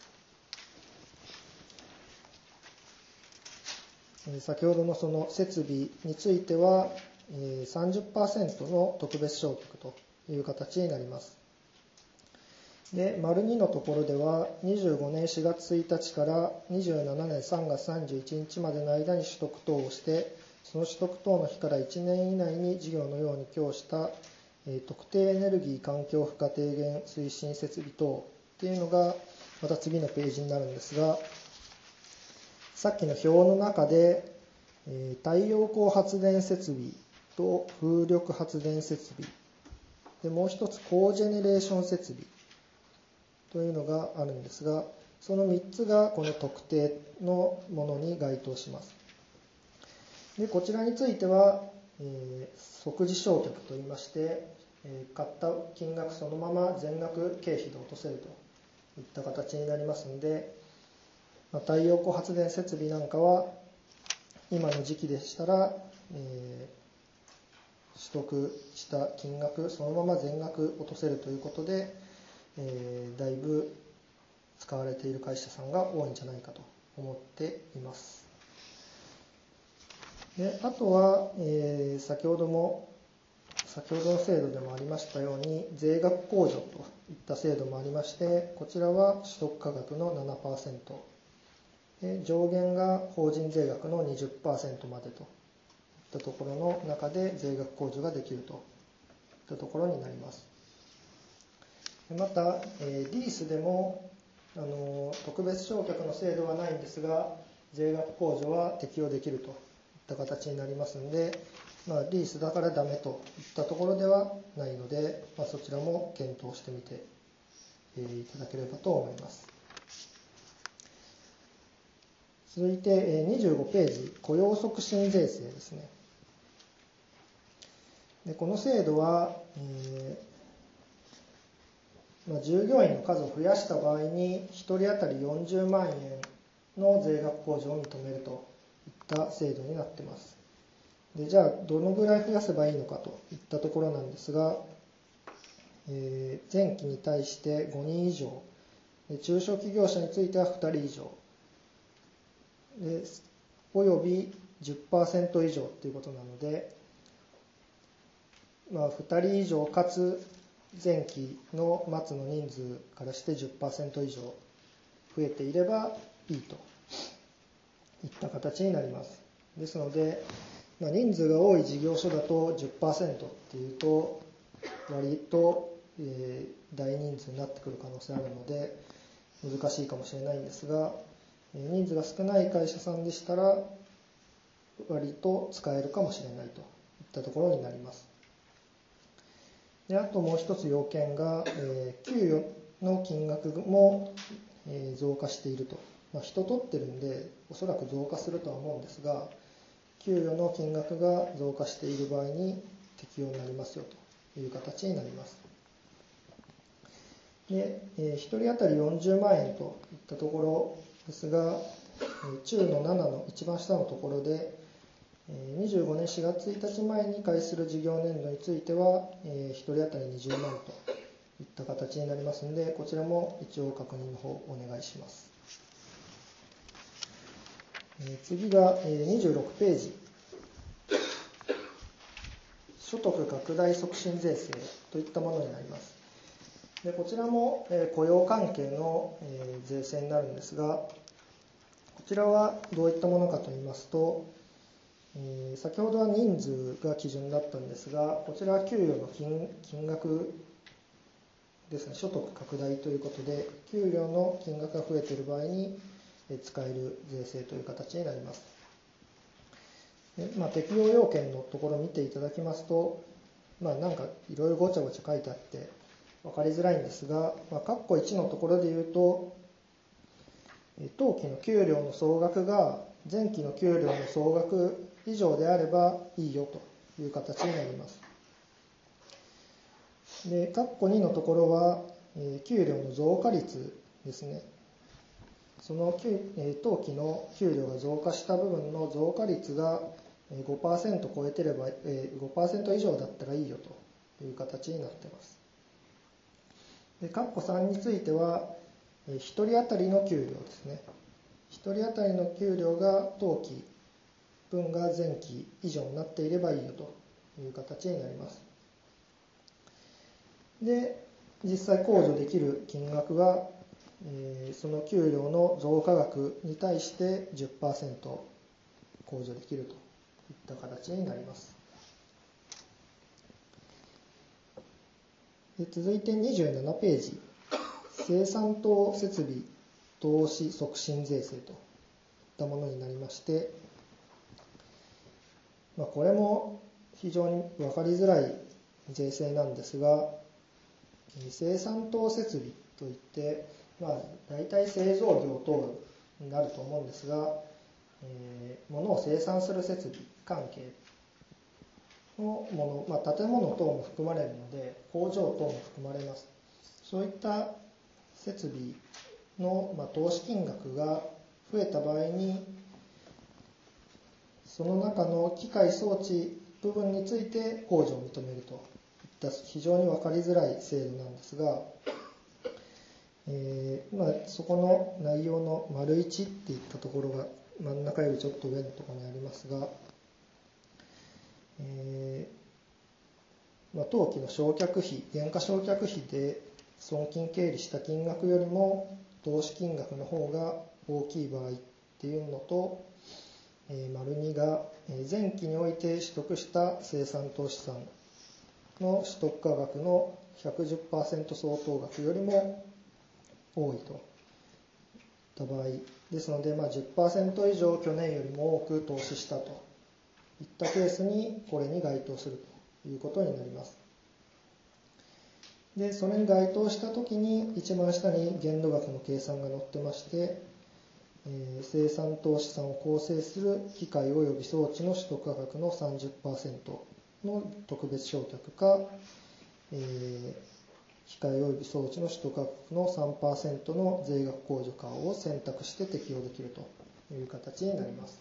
Speaker 1: 先ほどのその設備については 30% の特別償却という形になります。で、丸2のところでは25年4月1日から27年3月31日までの間に取得等をして、その取得等の日から1年以内に事業のように供した特定エネルギー環境負荷低減推進設備等っていうのがまた次のページになるんですが、さっきの表の中で太陽光発電設備と風力発電設備で、もう一つコージェネレーション設備というのがあるんですが、その3つがこの特定のものに該当します。で、こちらについては、即時償却といいまして、買った金額そのまま全額経費で落とせるといった形になりますので、太陽光発電設備なんかは今の時期でしたら、取得した金額そのまま全額落とせるということで、だいぶ使われている会社さんが多いんじゃないかと思っています。で、あとは、先ほどの制度でもありましたように税額控除といった制度もありまして、こちらは取得価格の 7%、で上限が法人税額の 20% までといったところの中で税額控除ができるといったところになります。また、リースでも特別償却の制度はないんですが、税額控除は適用できるといった形になりますので、リースだからダメといったところではないので、そちらも検討してみていただければと思います。続いて25ページ、雇用促進税制ですね。で、この制度は、従業員の数を増やした場合に1人当たり40万円の税額控除を認めるといった制度になっています。で、じゃあどのぐらい増やせばいいのかといったところなんですが、前期に対して5人以上、中小企業者については2人以上で、および 10% 以上ということなので、2人以上かつ前期の末の人数からして 10% 以上増えていればいいといった形になります。ですので、人数が多い事業所だと 10% っていうと割と大人数になってくる可能性あるので難しいかもしれないんですが、人数が少ない会社さんでしたら割と使えるかもしれないといったところになります。で、あともう一つ要件が、給与の金額も増加していると。人取ってるんでおそらく増加するとは思うんですが、給与の金額が増加している場合に適用になりますよという形になります。で、1人当たり40万円といったところですが、中の7の一番下のところで、25年4月1日前に開始する事業年度については、1人当たり20万といった形になりますので、こちらも一応確認の方お願いします。次が26ページ。所得拡大促進税制といったものになります。で、こちらも雇用関係の税制になるんですが、こちらはどういったものかといいますと、先ほどは人数が基準だったんですが、こちらは給与の金額ですね、所得拡大ということで、給与の金額が増えている場合に使える税制という形になります。で、適用要件のところを見ていただきますと、なんかいろいろごちゃごちゃ書いてあって、 分かりづらいんですが、括弧1のところで言うと、当期の給料の総額が前期の給料の総額以上であればいいよという形になります。で、括弧2のところは、給料の増加率ですね。その当期の給料が増加した部分の増加率が 5% 超えてれば、5% 以上だったらいいよという形になっています。で、括弧3については、1人当たりの給料ですね。1人当たりの給料が当期分が前期以上になっていればいいよという形になります。で、実際控除できる金額は、その給料の増加額に対して 10% 控除できるといった形になります。で、続いて27ページ、生産等設備投資促進税制といったものになりまして、これも非常に分かりづらい税制なんですが、生産等設備といって、大体製造業等になると思うんですが、物を生産する設備関係のもの、建物等も含まれるので、工場等も含まれます。そういった設備の、投資金額が増えた場合に、その中の機械装置部分について控除を認めるといった非常に分かりづらい制度なんですが、そこの内容の丸1っていったところが真ん中よりちょっと上のところにありますが、当期の償却費、原価償却費で損金経理した金額よりも投資金額の方が大きい場合っていうのと、丸2が前期において取得した生産投資産の取得価額の 110% 相当額よりも多いといった場合ですので、10% 以上去年よりも多く投資したといったケースにこれに該当するということになります。で、それに該当したときに一番下に限度額の計算が載ってまして、生産投資産を構成する機械及び装置の取得価格の 30% の特別償却か、機械及び装置の取得価格の 3% の税額控除かを選択して適用できるという形になります。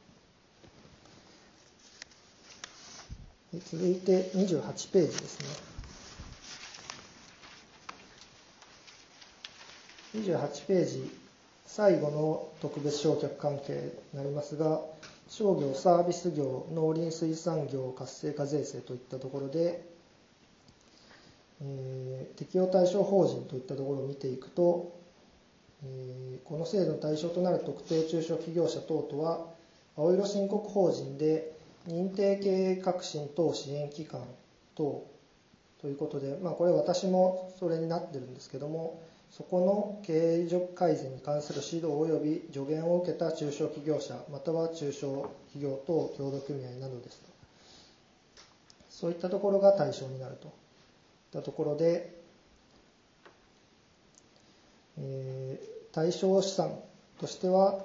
Speaker 1: 続いて28ページですね。28ページ、最後の特別償却関係になりますが、商業、サービス業、農林水産業活性化税制といったところで、適用対象法人といったところを見ていくと、この制度の対象となる特定中小企業者等とは、青色申告法人で認定経営革新等支援機関等ということで、これ私もそれになってるんですけども、そこの経営改善に関する指導及び助言を受けた中小企業者または中小企業等協同組合などですと、そういったところが対象になるといったところで、対象資産としては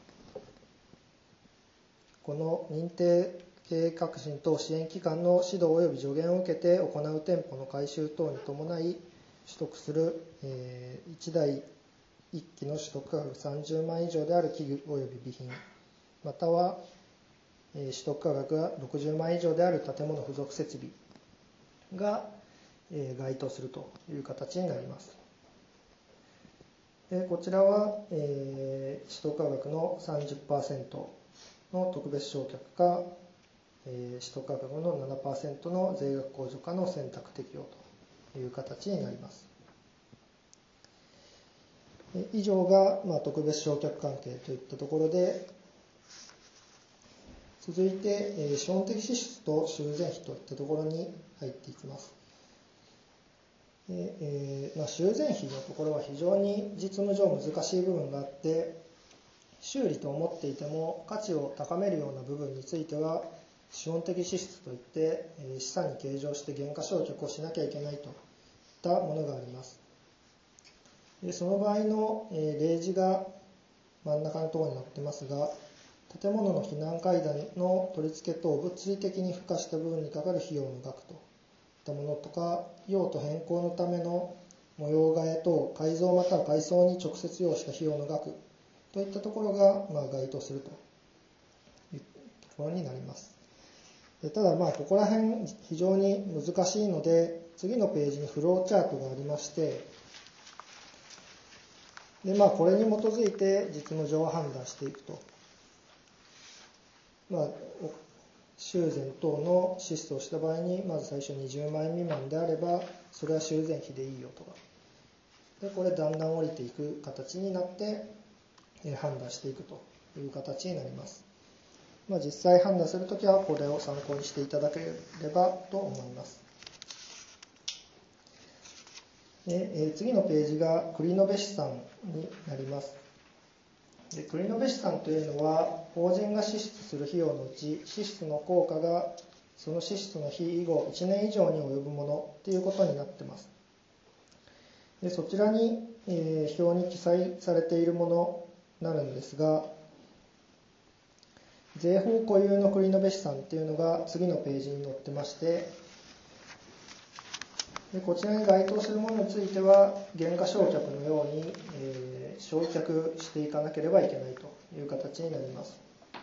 Speaker 1: この認定経営革新等支援機関の指導及び助言を受けて行う店舗の改修等に伴い取得する1台1機の取得価格30万以上である器具及び備品または取得価格が60万以上である建物付属設備が該当するという形になります。こちらは取得価格の 30% の特別償却か取得価格の 7% の税額控除かの選択適用という形になります。以上が特別償却関係といったところで、続いて資本的支出と修繕費といったところに入っていきます。修繕費のところは非常に実務上難しい部分があって、修理と思っていても価値を高めるような部分については資本的支出といって資産に計上して減価償却をしなきゃいけないとったものがあります。でその場合の例示が真ん中のところに載ってますが、建物の避難階段の取り付け等物理的に付加した部分にかかる費用の額といったものとか、用途変更のための模様替え等改造または改装に直接要した費用の額といったところが該当するというところになります。ただここら辺非常に難しいので、次のページにフローチャートがありまして、でこれに基づいて実務上判断していくと。修繕等の支出をした場合に、まず最初20万円未満であれば、それは修繕費でいいよとか。で、これだんだん降りていく形になって、判断していくという形になります。実際判断するときは、これを参考にしていただければと思います。で次のページが繰延資産になります。で繰延資産というのは、法人が支出する費用のうち、支出の効果がその支出の日以後1年以上に及ぶものということになっています。でそちらに、表に記載されているものになるんですが、税法固有の繰延資産というのが次のページに載ってまして、でこちらに該当するものについては、減価償却のように、償却していかなければいけないという形になります。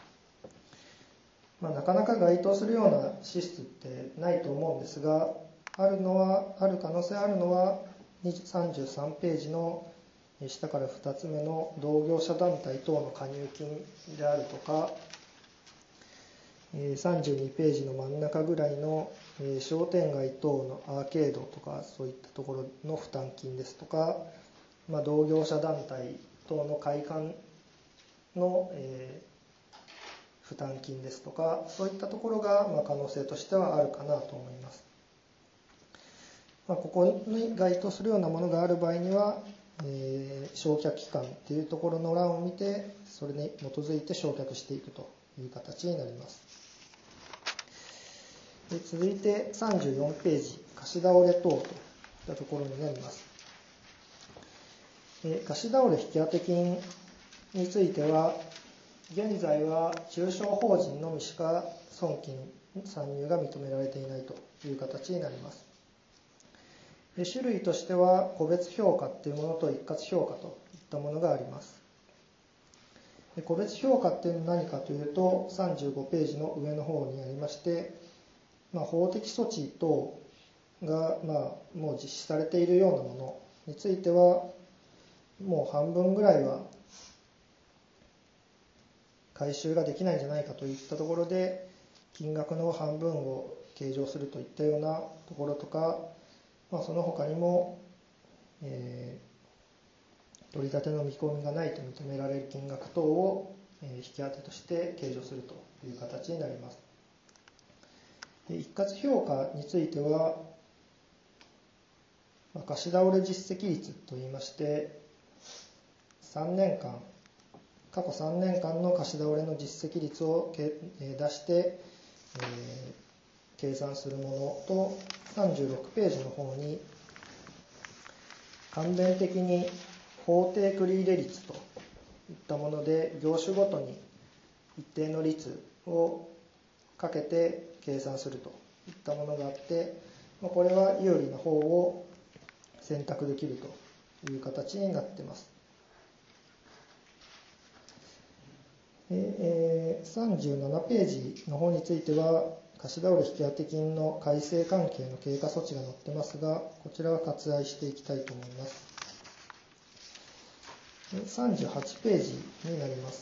Speaker 1: なかなか該当するような支出ってないと思うんですが、ある可能性あるのは、33ページの下から2つ目の同業者団体等の加入金であるとか、32ページの真ん中ぐらいの商店街等のアーケードとかそういったところの負担金ですとか、同業者団体等の会館の負担金ですとか、そういったところが可能性としてはあるかなと思います。ここに該当するようなものがある場合には、償却期間というところの欄を見て、それに基づいて償却していくという形になります。で続いて34ページ、貸し倒れ等といったところになります。貸し倒れ引当金については、現在は中小法人のみしか損金参入が認められていないという形になります。で種類としては、個別評価というものと一括評価といったものがあります。で個別評価っていうのは何かというと、35ページの上の方にありまして、法的措置等が、もう実施されているようなものについては、もう半分ぐらいは回収ができないんじゃないかといったところで、金額の半分を計上するといったようなところとか、その他にも、取り立ての見込みがないと認められる金額等を引き当てとして計上するという形になります。一括評価については、貸し倒れ実績率といいまして、過去3年間の貸し倒れの実績率を出して、計算するものと、36ページの方に、関連的に法定繰入率といったもので、業種ごとに一定の率をかけて計算するといったものがあって、これは有利な方を選択できるという形になっています。37ページの方については、貸し倒れ引当金の改正関係の経過措置が載ってますが、こちらは割愛していきたいと思います。38ページになります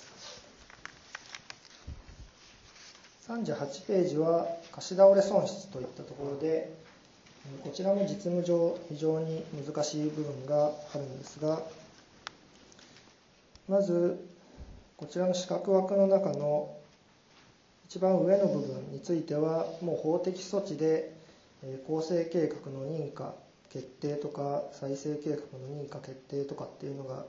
Speaker 1: 。38ページは貸し倒れ損失といったところで、こちらも実務上非常に難しい部分があるんですが、まずこちらの四角枠の中の一番上の部分については、もう法的措置で構成計画の認可決定とか再生計画の認可決定とかっていうのが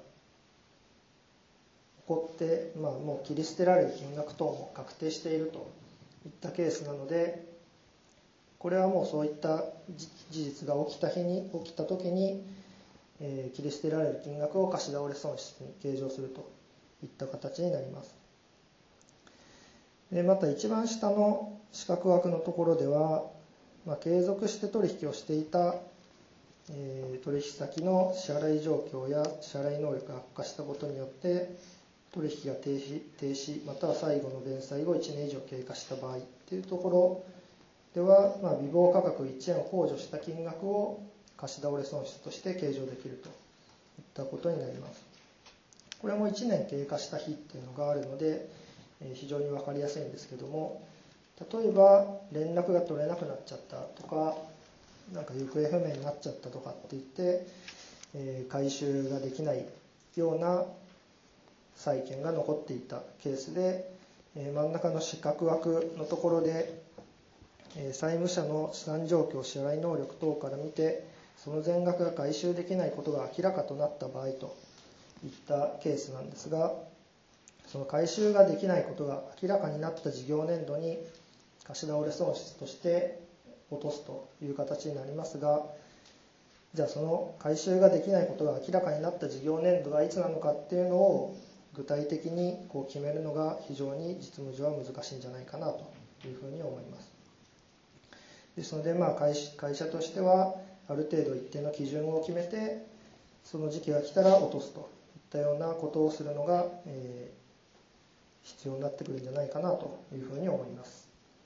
Speaker 1: 起こって、もう切り捨てられる金額等も確定しているといったケースなので、 これはもうそういった事実が起きた時に、切り捨てられる金額を貸し倒れ損失に計上するといった形になります。でまた一番下の四角枠のところでは、継続して取引をしていた、取引先の支払い状況や支払い能力が悪化したことによって取引が停止または最後の弁済後1年以上経過した場合というところでは、微々価格1円を控除した金額を貸し倒れ損失として計上できるといったことになります。これも1年経過した日っていうのがあるので、非常に分かりやすいんですけども、例えば連絡が取れなくなっちゃったとか、なんか行方不明になっちゃったとかって言って、回収ができないような債権が残っていたケースで、真ん中の四角枠のところで、債務者の資産状況、支払い能力等から見て、その全額が回収できないことが明らかとなった場合といったケースなんですが、その回収ができないことが明らかになった事業年度に貸し倒れ損失として落とすという形になりますが、じゃあその回収ができないことが明らかになった事業年度がいつなのかっていうのを具体的に決めるのが非常に実務上は難しいんじゃないかなというふうに思います。ですので、会社としてはある程度一定の基準を決めて、その時期が来たら落とすといったようなことをするのが、必要になってくるんじゃないかなというふうに思います。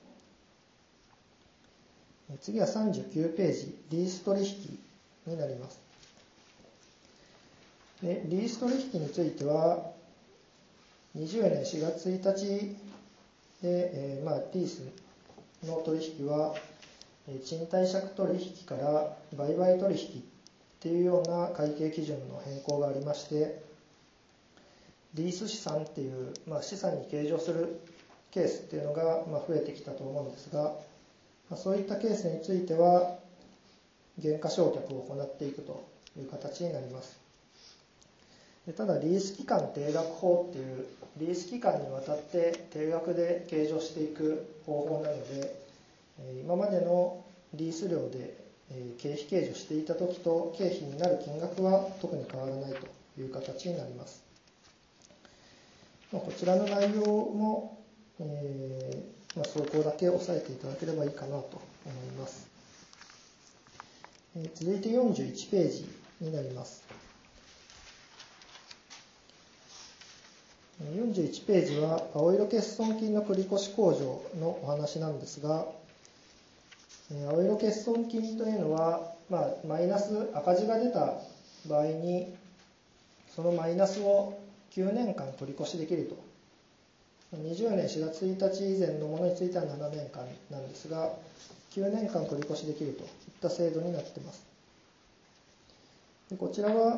Speaker 1: 次は39ページ、リース取引になります。でリース取引については、20年4月1日で、リースの取引は、賃貸借取引から売買取引っていうような会計基準の変更がありまして、リース資産っていう、資産に計上するケースっていうのが、増えてきたと思うんですが、そういったケースについては減価償却を行っていくという形になります。ただ、リース期間定額法っていうリース期間にわたって定額で計上していく方法なので、今までのリース料で経費計上していた時と経費になる金額は特に変わらないという形になります。こちらの内容も、そこだけ押さえていただければいいかなと思います。続いて41ページになります。41ページは青色欠損金の繰越控除のお話なんですが、青色欠損金というのは、マイナス赤字が出た場合にそのマイナスを9年間取り越しできると。20年4月1日以前のものについては7年間なんですが、9年間取り越しできるといった制度になっています。でこちらは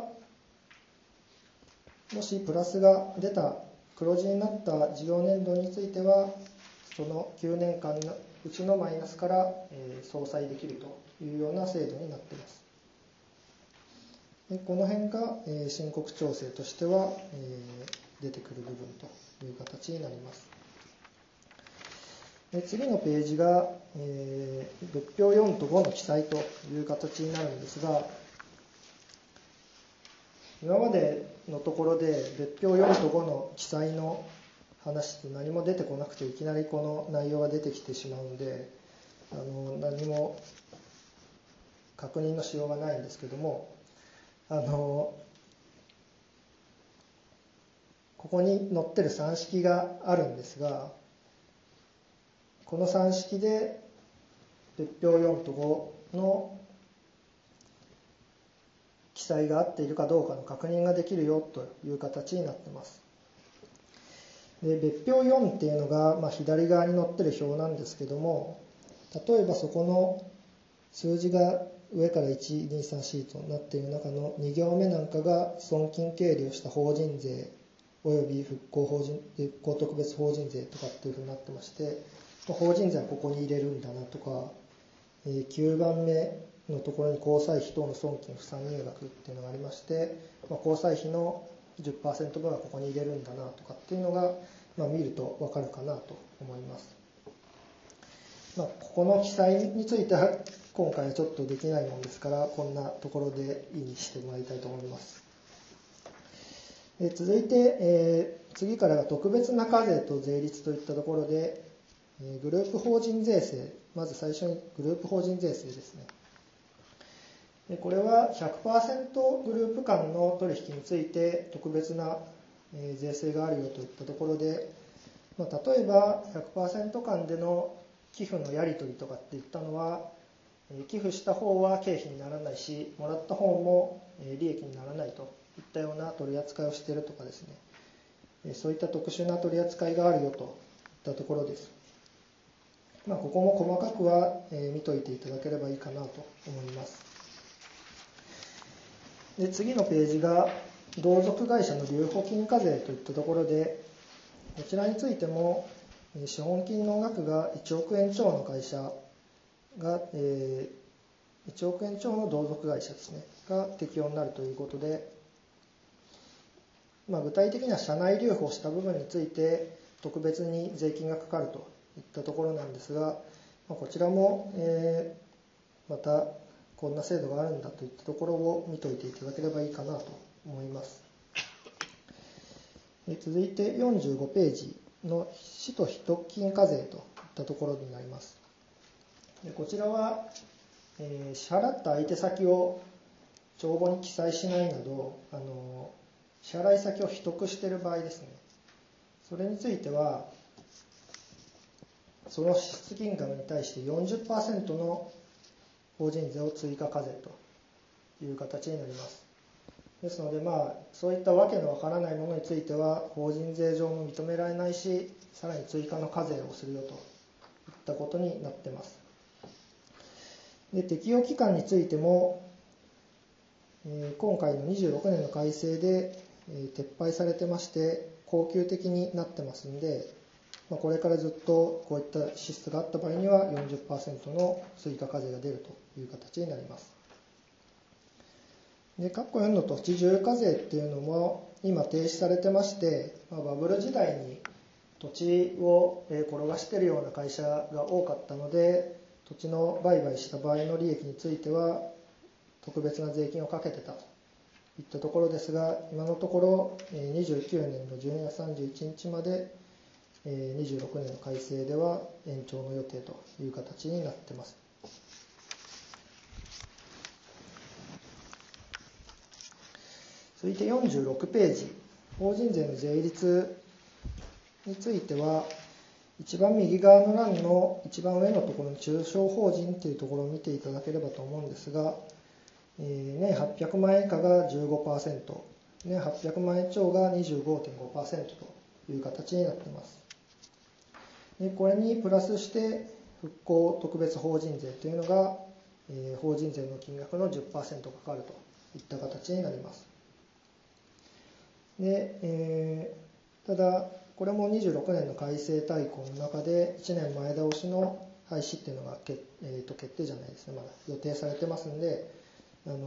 Speaker 1: もしプラスが出た黒字になった事業年度については、その9年間のうちのマイナスから相殺できるというような制度になっています。でこの辺が申告調整としては出てくる部分という形になります。で次のページが別表4と5の記載という形になるんですが、今までのところで別表4と5の記載の話って何も出てこなくて、いきなりこの内容が出てきてしまうので、何も確認のしようがないんですけども、ここに載ってる算式があるんですが、この算式で別表4と5の記載が合っているかどうかの確認ができるよという形になっています。で別表4っていうのが、左側に載ってる表なんですけども、例えばそこの数字が上から1、2、3、4となっている中の2行目なんかが損金経理をした法人税および復興特別法人税とかっていうふうになってまして、法人税はここに入れるんだなとか、9番目のところに交際費等の損金不算入額っていうのがありまして、交際費の 10% 分はここに入れるんだなとかっていうのが、見ると分かるかなと思います。 ここの記載については今回はちょっとできないものですから、こんなところでいいにしてもらいたいと思います。続いて、次からが特別な課税と税率といったところで、グループ法人税制、まず最初にグループ法人税制ですね。これは 100% グループ間の取引について特別な税制があるよといったところで、例えば 100% 間での寄付のやり取りとかっていったのは、寄付した方は経費にならないし、もらった方も利益にならないといったような取り扱いをしているとかですね、そういった特殊な取り扱いがあるよといったところです。ここも細かくは見といていただければいいかなと思います。で、次のページが同族会社の留保金課税といったところで、こちらについても資本金の額が1億円超の会社が、1億円超の同族会社ですねが適用になるということで、具体的には社内留保した部分について特別に税金がかかるといったところなんですが、こちらも、またこんな制度があるんだといったところを見ておいていただければいいかなと思います。続いて45ページの使途秘匿金課税といったところになります。こちらは、支払った相手先を帳簿に記載しないなど、支払い先を秘匿している場合ですね。それについては、その支出金額に対して 40% の法人税を追加課税という形になります。ですので、そういったわけのわからないものについては、法人税上も認められないし、さらに追加の課税をするよといったことになっています。で、適用期間についても、今回の26年の改正で、撤廃されてまして、恒久的になってますんで、これからずっとこういった支出があった場合には 40% の追加課税が出るという形になります。で、括弧4の土地重課税っていうのも今停止されてまして、バブル時代に土地を転がしているような会社が多かったので、土地の売買した場合の利益については特別な税金をかけてたといったところですが、今のところ29年の12月31日まで26年の改正では延長の予定という形になっています。続いて46ページ、法人税の税率については、一番右側の欄の一番上のところに中小法人というところを見ていただければと思うんですが、年800万円以下が 15%、年800万円超が 25.5% という形になっています。で、これにプラスして復興特別法人税というのが、法人税の金額の 10% かかるといった形になります。で、ただこれも26年の改正大綱の中で1年前倒しの廃止っていうのが決定じゃないですね、まだ予定されてますんで、今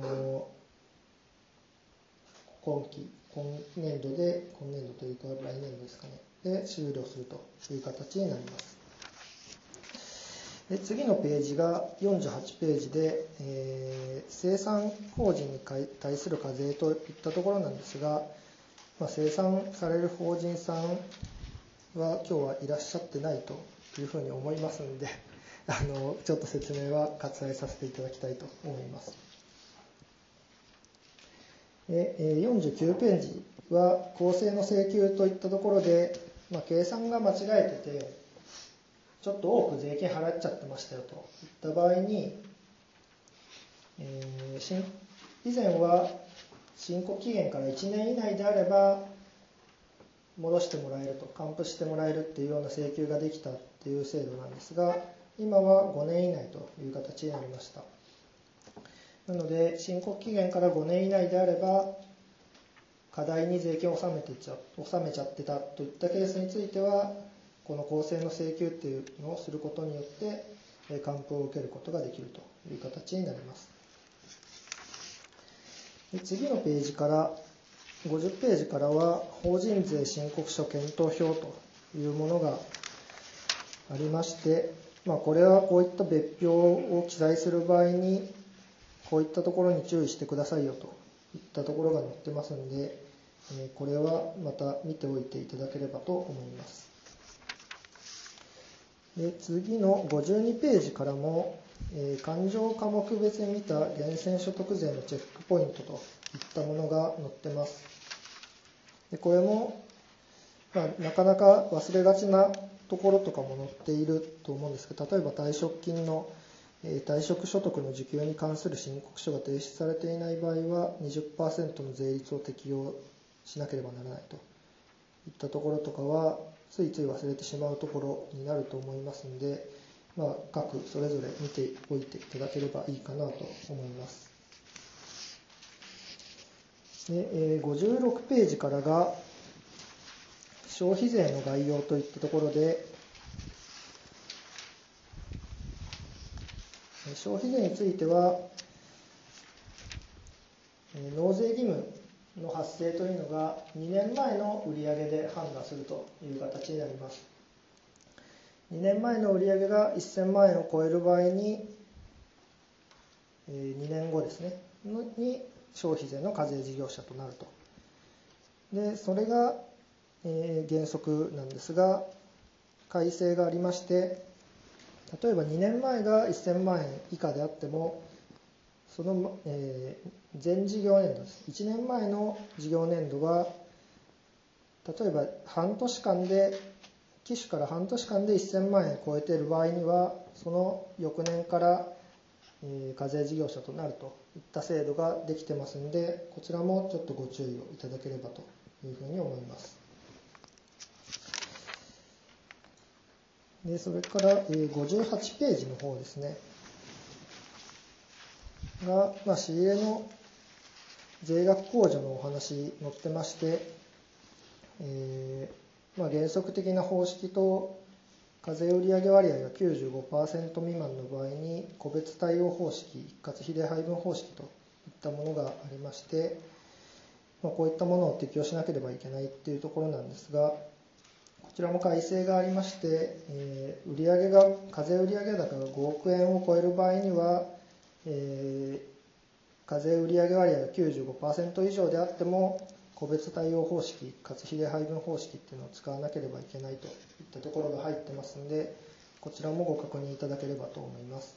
Speaker 1: 年度というか来年度ですかね、で終了するという形になります。で、次のページが48ページで、生産法人に対する課税といったところなんですが、生産される法人さんは今日はいらっしゃってないというふうに思いますのでちょっと説明は割愛させていただきたいと思います。で、49ページは公正の請求といったところで、計算が間違えててちょっと多く税金払っちゃってましたよといった場合に、以前は申告期限から1年以内であれば戻してもらえると、還付してもらえるっていうような請求ができたっていう制度なんですが、今は5年以内という形になりました。なので申告期限から5年以内であれば過大に税金を納めちゃってたといったケースについては、この公正の請求っていうのをすることによって還付を受けることができるという形になります。で、次のページから50ページからは法人税申告書検討表というものがありまして、 これはこういった別表を記載する場合にこういったところに注意してくださいよといったところが載ってますので、これはまた見ておいていただければと思います。で、次の52ページからも、勘定科目別に見た源泉所得税のチェックポイントといったものが載ってます。で、これも、なかなか忘れがちなところとかも載っていると思うんですけど、例えば退職金の退職所得の受給に関する申告書が提出されていない場合は 20% の税率を適用しなければならないといったところとかはついつい忘れてしまうところになると思いますので、各それぞれ見ておいていただければいいかなと思います。で、56ページからが消費税の概要といったところで、消費税については、納税義務の発生というのが2年前の売上で判断するという形になります。2年前の売上が1000万円を超える場合に、2年後ですね、に消費税の課税事業者となると。で、それが、原則なんですが、改正がありまして、例えば2年前が1000万円以下であっても、その、前事業年度です。1年前の事業年度は、例えば半年間で、期首から半年間で1000万円を超えている場合には、その翌年から課税事業者となるといった制度ができてますので、こちらもちょっとご注意をいただければというふうに思います。で、それから58ページの方ですねが、仕入れの税額控除のお話載ってまして、原則的な方式と課税売上割合が 95% 未満の場合に個別対応方式、一括比例配分方式といったものがありまして、こういったものを適用しなければいけないっていうところなんですが、こちらも改正がありまして、課税売上高が5億円を超える場合には、課税売上割合が 95% 以上であっても、個別対応方式、一括比例配分方式っていうのを使わなければいけないといったところが入ってますので、こちらもご確認いただければと思います。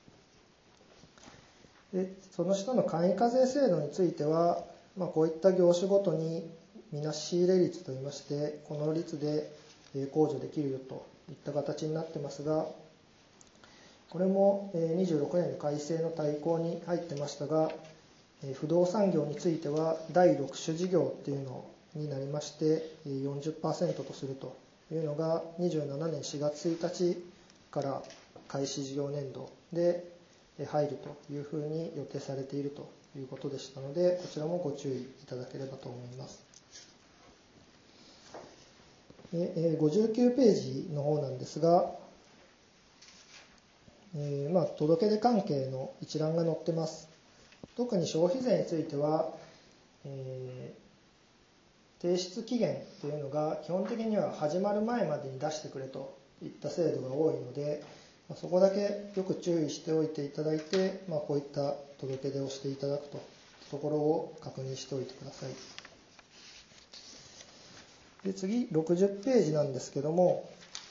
Speaker 1: で、その下の簡易課税制度については、こういった業種ごとにみなし仕入れ率といいまして、この率で控除できるよといった形になってますが、これも26年の改正の大綱に入ってましたが、不動産業については第6種事業っていうのになりまして 40% とするというのが27年4月1日から開始事業年度で入るというふうに予定されているということでしたので、こちらもご注意いただければと思います。で、59ページの方なんですが、届出関係の一覧が載ってます。特に消費税については、提出期限というのが基本的には始まる前までに出してくれといった制度が多いので、そこだけよく注意しておいていただいて、こういった届け出をしていただくところを確認しておいてください。で、次60ページなんですけども、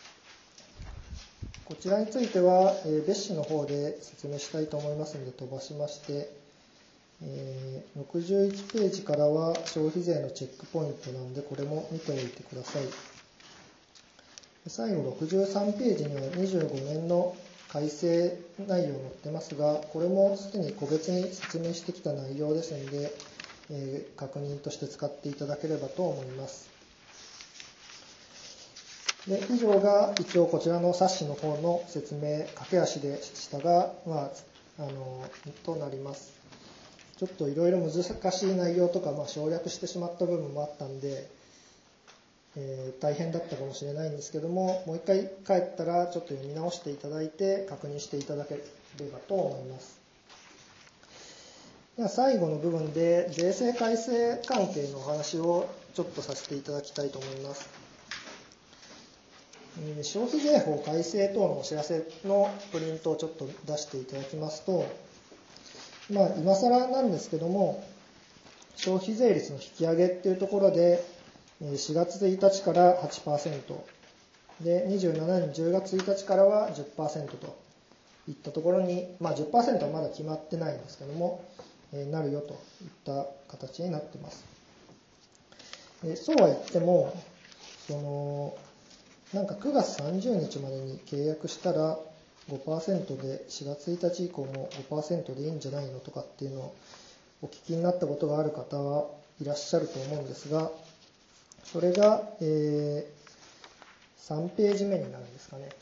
Speaker 1: こちらについては別紙の方で説明したいと思いますので飛ばしまして、61ページからは消費税のチェックポイントなので、これも見ておいてください。最後63ページには25年の改正内容載ってますが、これもすでに個別に説明してきた内容ですので、確認として使っていただければと思います。で、以上が一応こちらの冊子の方の説明、駆け足でしたが、となります。ちょっといろいろ難しい内容とか、省略してしまった部分もあったんで、大変だったかもしれないんですけども、もう一回帰ったらちょっと読み直していただいて確認していただければと思います。では最後の部分で税制改正関係のお話をちょっとさせていただきたいと思います。 消費税法改正等のお知らせのプリントをちょっと出していただきますと、今更なんですけども、消費税率の引き上げっていうところで、4月1日から 8%、で、27年10月1日からは 10% といったところに、10% はまだ決まってないんですけども、なるよといった形になっています。そうは言っても、なんか9月30日までに契約したら 5% で4月1日以降も 5% でいいんじゃないのとかっていうのをお聞きになったことがある方はいらっしゃると思うんですが、それが、3ページ目になるんですかね。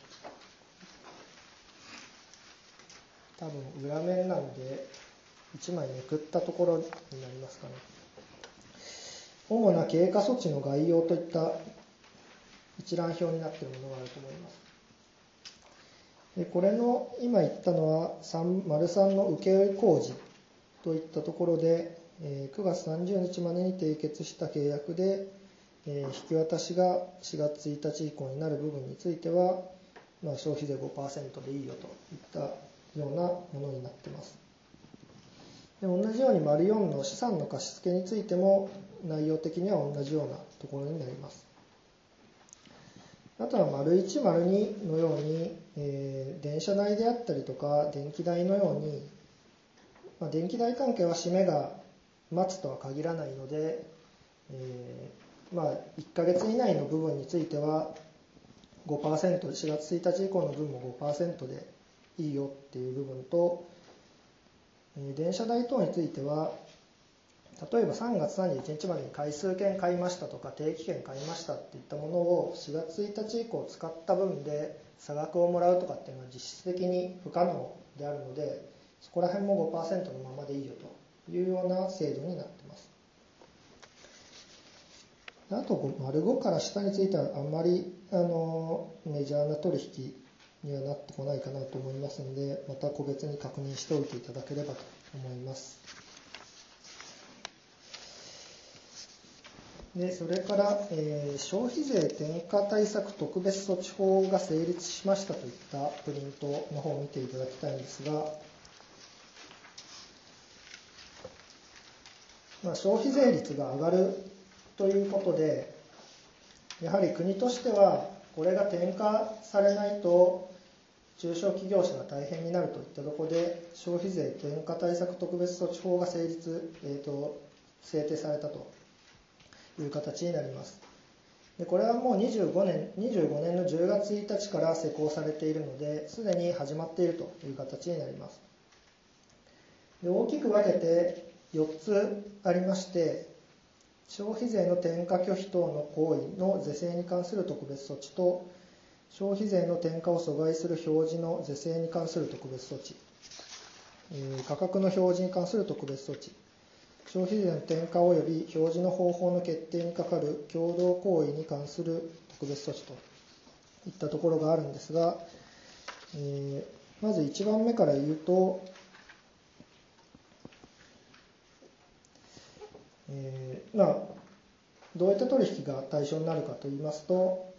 Speaker 1: 多分裏面なので1枚めくったところになりますかね。主な経過措置の概要といった一覧表になっているものがあると思います。でこれの今言ったのは3の請負工事といったところで、9月30日までに締結した契約で、引き渡しが4月1日以降になる部分については、消費税 5% でいいよといったようなものになっています。で同じように丸4の資産の貸付についても内容的には同じようなところになります。あとは丸1、丸2のように、電車代であったりとか電気代のように、電気代関係は締めが待つとは限らないので、1ヶ月以内の部分については 5%、4月1日以降の分も 5% でいいよっていう部分と、電車代等については、例えば3月31日までに回数券買いましたとか定期券買いましたっていったものを4月1日以降使った分で差額をもらうとかっていうのは実質的に不可能であるので、そこら辺も 5% のままでいいよというような制度になっています。あと丸5から下についてはあんまりメジャーな取引にはなってこないかなと思いますので、また個別に確認しておいていただければと思います。でそれから、消費税転嫁対策特別措置法が成立しましたといったプリントの方を見ていただきたいんですが、消費税率が上がるということで、やはり国としてはこれが転嫁されないと中小企業者が大変になるといったところで、消費税転嫁対策特別措置法が制定されたという形になります。でこれはもう25年の10月1日から施行されているので、すでに始まっているという形になります。で大きく分けて4つありまして、消費税の転嫁拒否等の行為の是正に関する特別措置と、消費税の転嫁を阻害する表示の是正に関する特別措置、価格の表示に関する特別措置、消費税の転嫁及び表示の方法の決定に係る共同行為に関する特別措置といったところがあるんですが、まず1番目から言うと、どういった取引が対象になるかといいますと、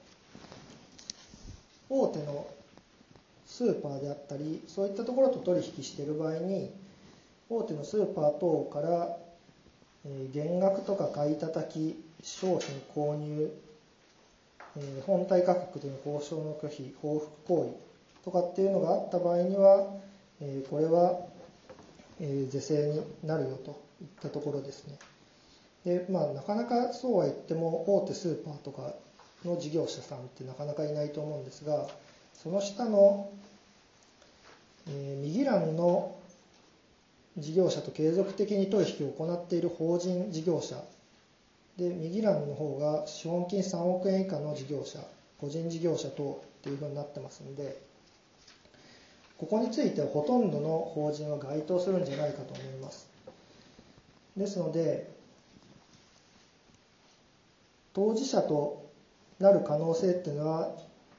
Speaker 1: 大手のスーパーであったり、そういったところと取引している場合に、大手のスーパー等から減額とか買い叩き、商品購入、本体価格での交渉の拒否、報復行為とかっていうのがあった場合には、これは是正になるよといったところですね。でなかなかそうは言っても大手スーパーとかの事業者さんってなかなかいないと思うんですが、その下の、右欄の事業者と継続的に取引を行っている法人事業者で、右欄の方が資本金3億円以下の事業者、個人事業者等っていうふうになってますので、ここについてはほとんどの法人は該当するんじゃないかと思います。ですので、当事者となる可能性っていうのは、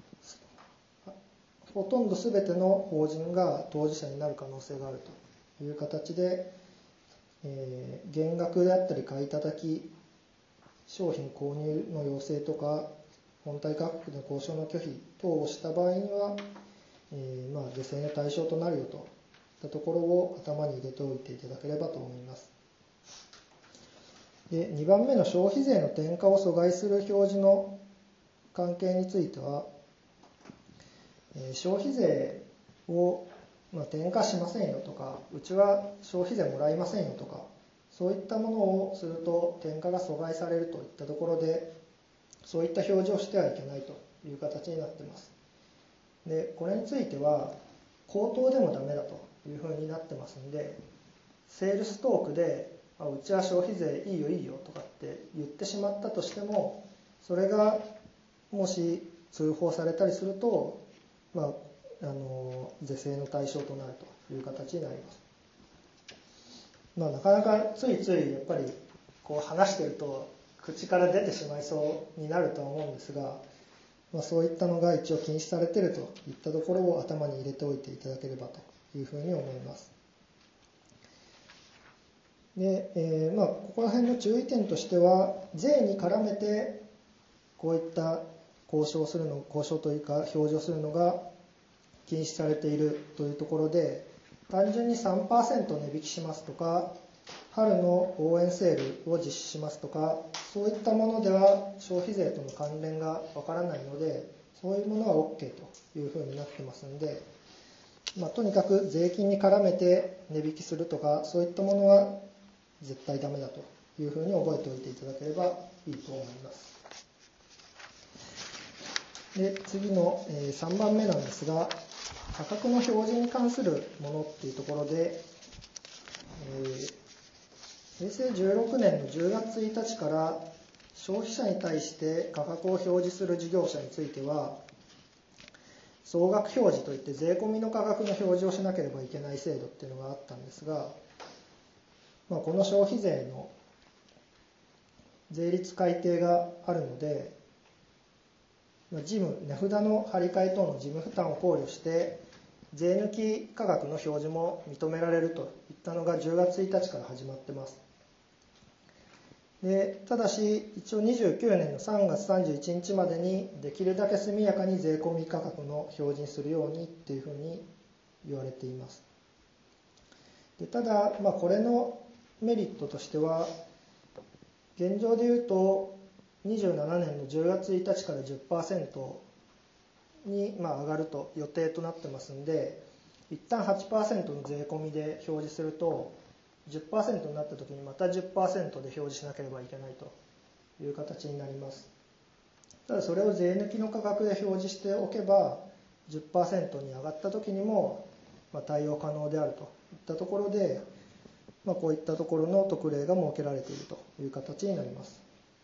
Speaker 1: ほとんど全ての法人が当事者になる可能性があるという形で、減額であったり買い叩き、商品購入の要請とか、 本体価格の交渉の拒否等をした場合には、是正の対象となるよといったところを頭に入れておいていただければと思います。で、2番目の消費税の転嫁を阻害する表示の関係については、消費税を転嫁しませんよとか、うちは消費税もらいませんよとか、そういったものをすると転嫁が阻害されるといったところで、そういった表示をしてはいけないという形になっています。で、これについては口頭でもダメだというふうになってますんで、セールストークでうちは消費税いいよいいよとかって言ってしまったとしても、それがもし通報されたりすると、是正の対象となるという形になります。なかなかついついやっぱりこう話してると口から出てしまいそうになるとは思うんですが、そういったのが一応禁止されているといったところを頭に入れておいていただければというふうに思います。で、ここら辺の注意点としては、税に絡めてこういった交渉というか表示をするのが禁止されているというところで、単純に 3% 値引きしますとか、春の応援セールを実施しますとか、そういったものでは消費税との関連がわからないので、そういうものは OK というふうになってますので、とにかく税金に絡めて値引きするとか、そういったものは絶対ダメだというふうに覚えておいていただければいいと思います。で、次の3番目なんですが、価格の表示に関するものっていうところで、平成16年の10月1日から消費者に対して価格を表示する事業者については、総額表示といって税込みの価格の表示をしなければいけない制度っていうのがあったんですが、この消費税の税率改定があるので、値札の貼り替え等の事務負担を考慮して税抜き価格の表示も認められるといったのが10月1日から始まってます。で、ただし一応29年の3月31日までにできるだけ速やかに税込み価格の表示にするようにっていうふうに言われています。で、ただ、これのメリットとしては、現状でいうと27年の10月1日から 10% に上がると予定となってますんで、一旦 8% の税込みで表示すると 10% になった時にまた 10% で表示しなければいけないという形になります。ただそれを税抜きの価格で表示しておけば 10% に上がった時にも対応可能であるといったところで、こういったところの特例が設けられているという形になります。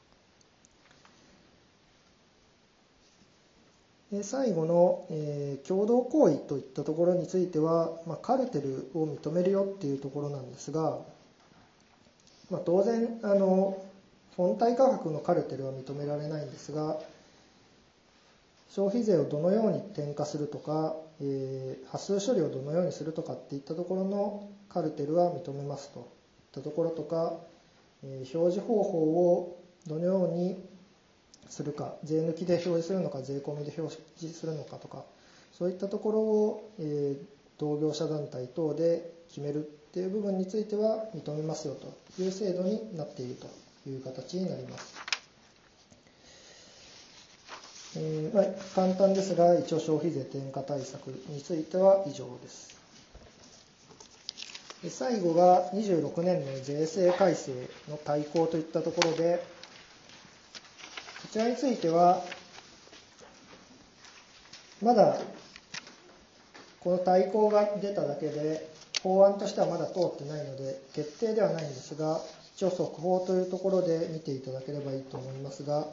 Speaker 1: 最後の、共同行為といったところについては、カルテルを認めるよっていうところなんですが、当然本体価格のカルテルは認められないんですが、消費税をどのように転嫁するとか、端数処理をどのようにするとかっていったところのカルテルは認めますといったところとか、表示方法をどのようにするか、税抜きで表示するのか税込みで表示するのかとか、そういったところを、同業者団体等で決めるっていう部分については認めますよという制度になっているという形になります。簡単ですが、一応消費税転嫁対策については以上です。最後が26年の税制改正の大綱といったところで、こちらについてはまだこの大綱が出ただけで法案としてはまだ通ってないので決定ではないんですが、一応速報というところで見ていただければいいと思いますが、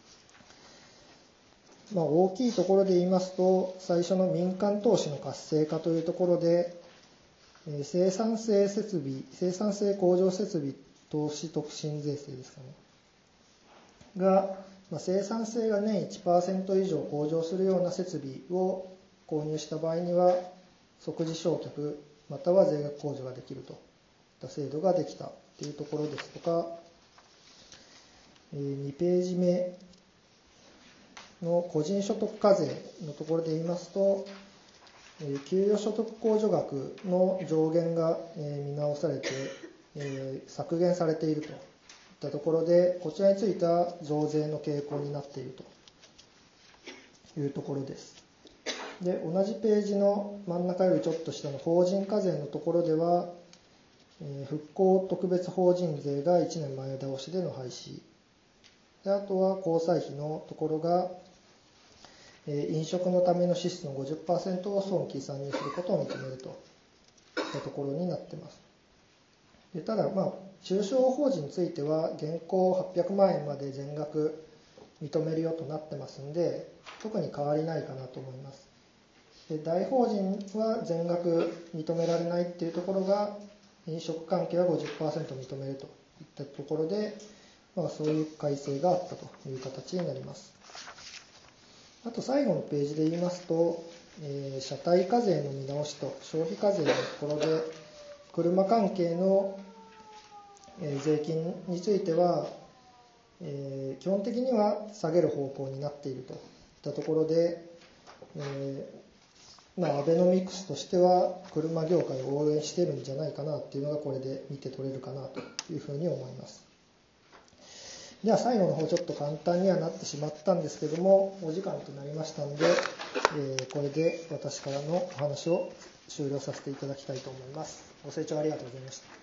Speaker 1: 大きいところで言いますと、最初の民間投資の活性化というところで、生産性向上設備投資促進税制ですかねが、生産性が年 1% 以上向上するような設備を購入した場合には即時償却または税額控除ができるといった制度ができたというところですとか、2ページ目の個人所得課税のところで言いますと、給与所得控除額の上限が見直されて削減されているといったところで、こちらについては増税の傾向になっているというところです。で、同じページの真ん中よりちょっと下の法人課税のところでは、復興特別法人税が1年前倒しでの廃止で、あとは交際費のところが飲食のための支出の 50% を早期算入することを認めるといったところになっています。でただ、中小法人については現行800万円まで全額認めるよとなってますんで、特に変わりないかなと思います。で大法人は全額認められないっていうところが、飲食関係は 50% 認めるといったところで、そういう改正があったという形になります。あと最後のページで言いますと、車体課税の見直しと消費課税のところで、車関係の税金については、基本的には下げる方向になっているといったところで、アベノミクスとしては車業界を応援しているんじゃないかなっていうのがこれで見て取れるかなというふうに思います。では最後の方ちょっと簡単にはなってしまったんですけども、お時間となりましたので、これで私からのお話を終了させていただきたいと思います。ご清聴ありがとうございました。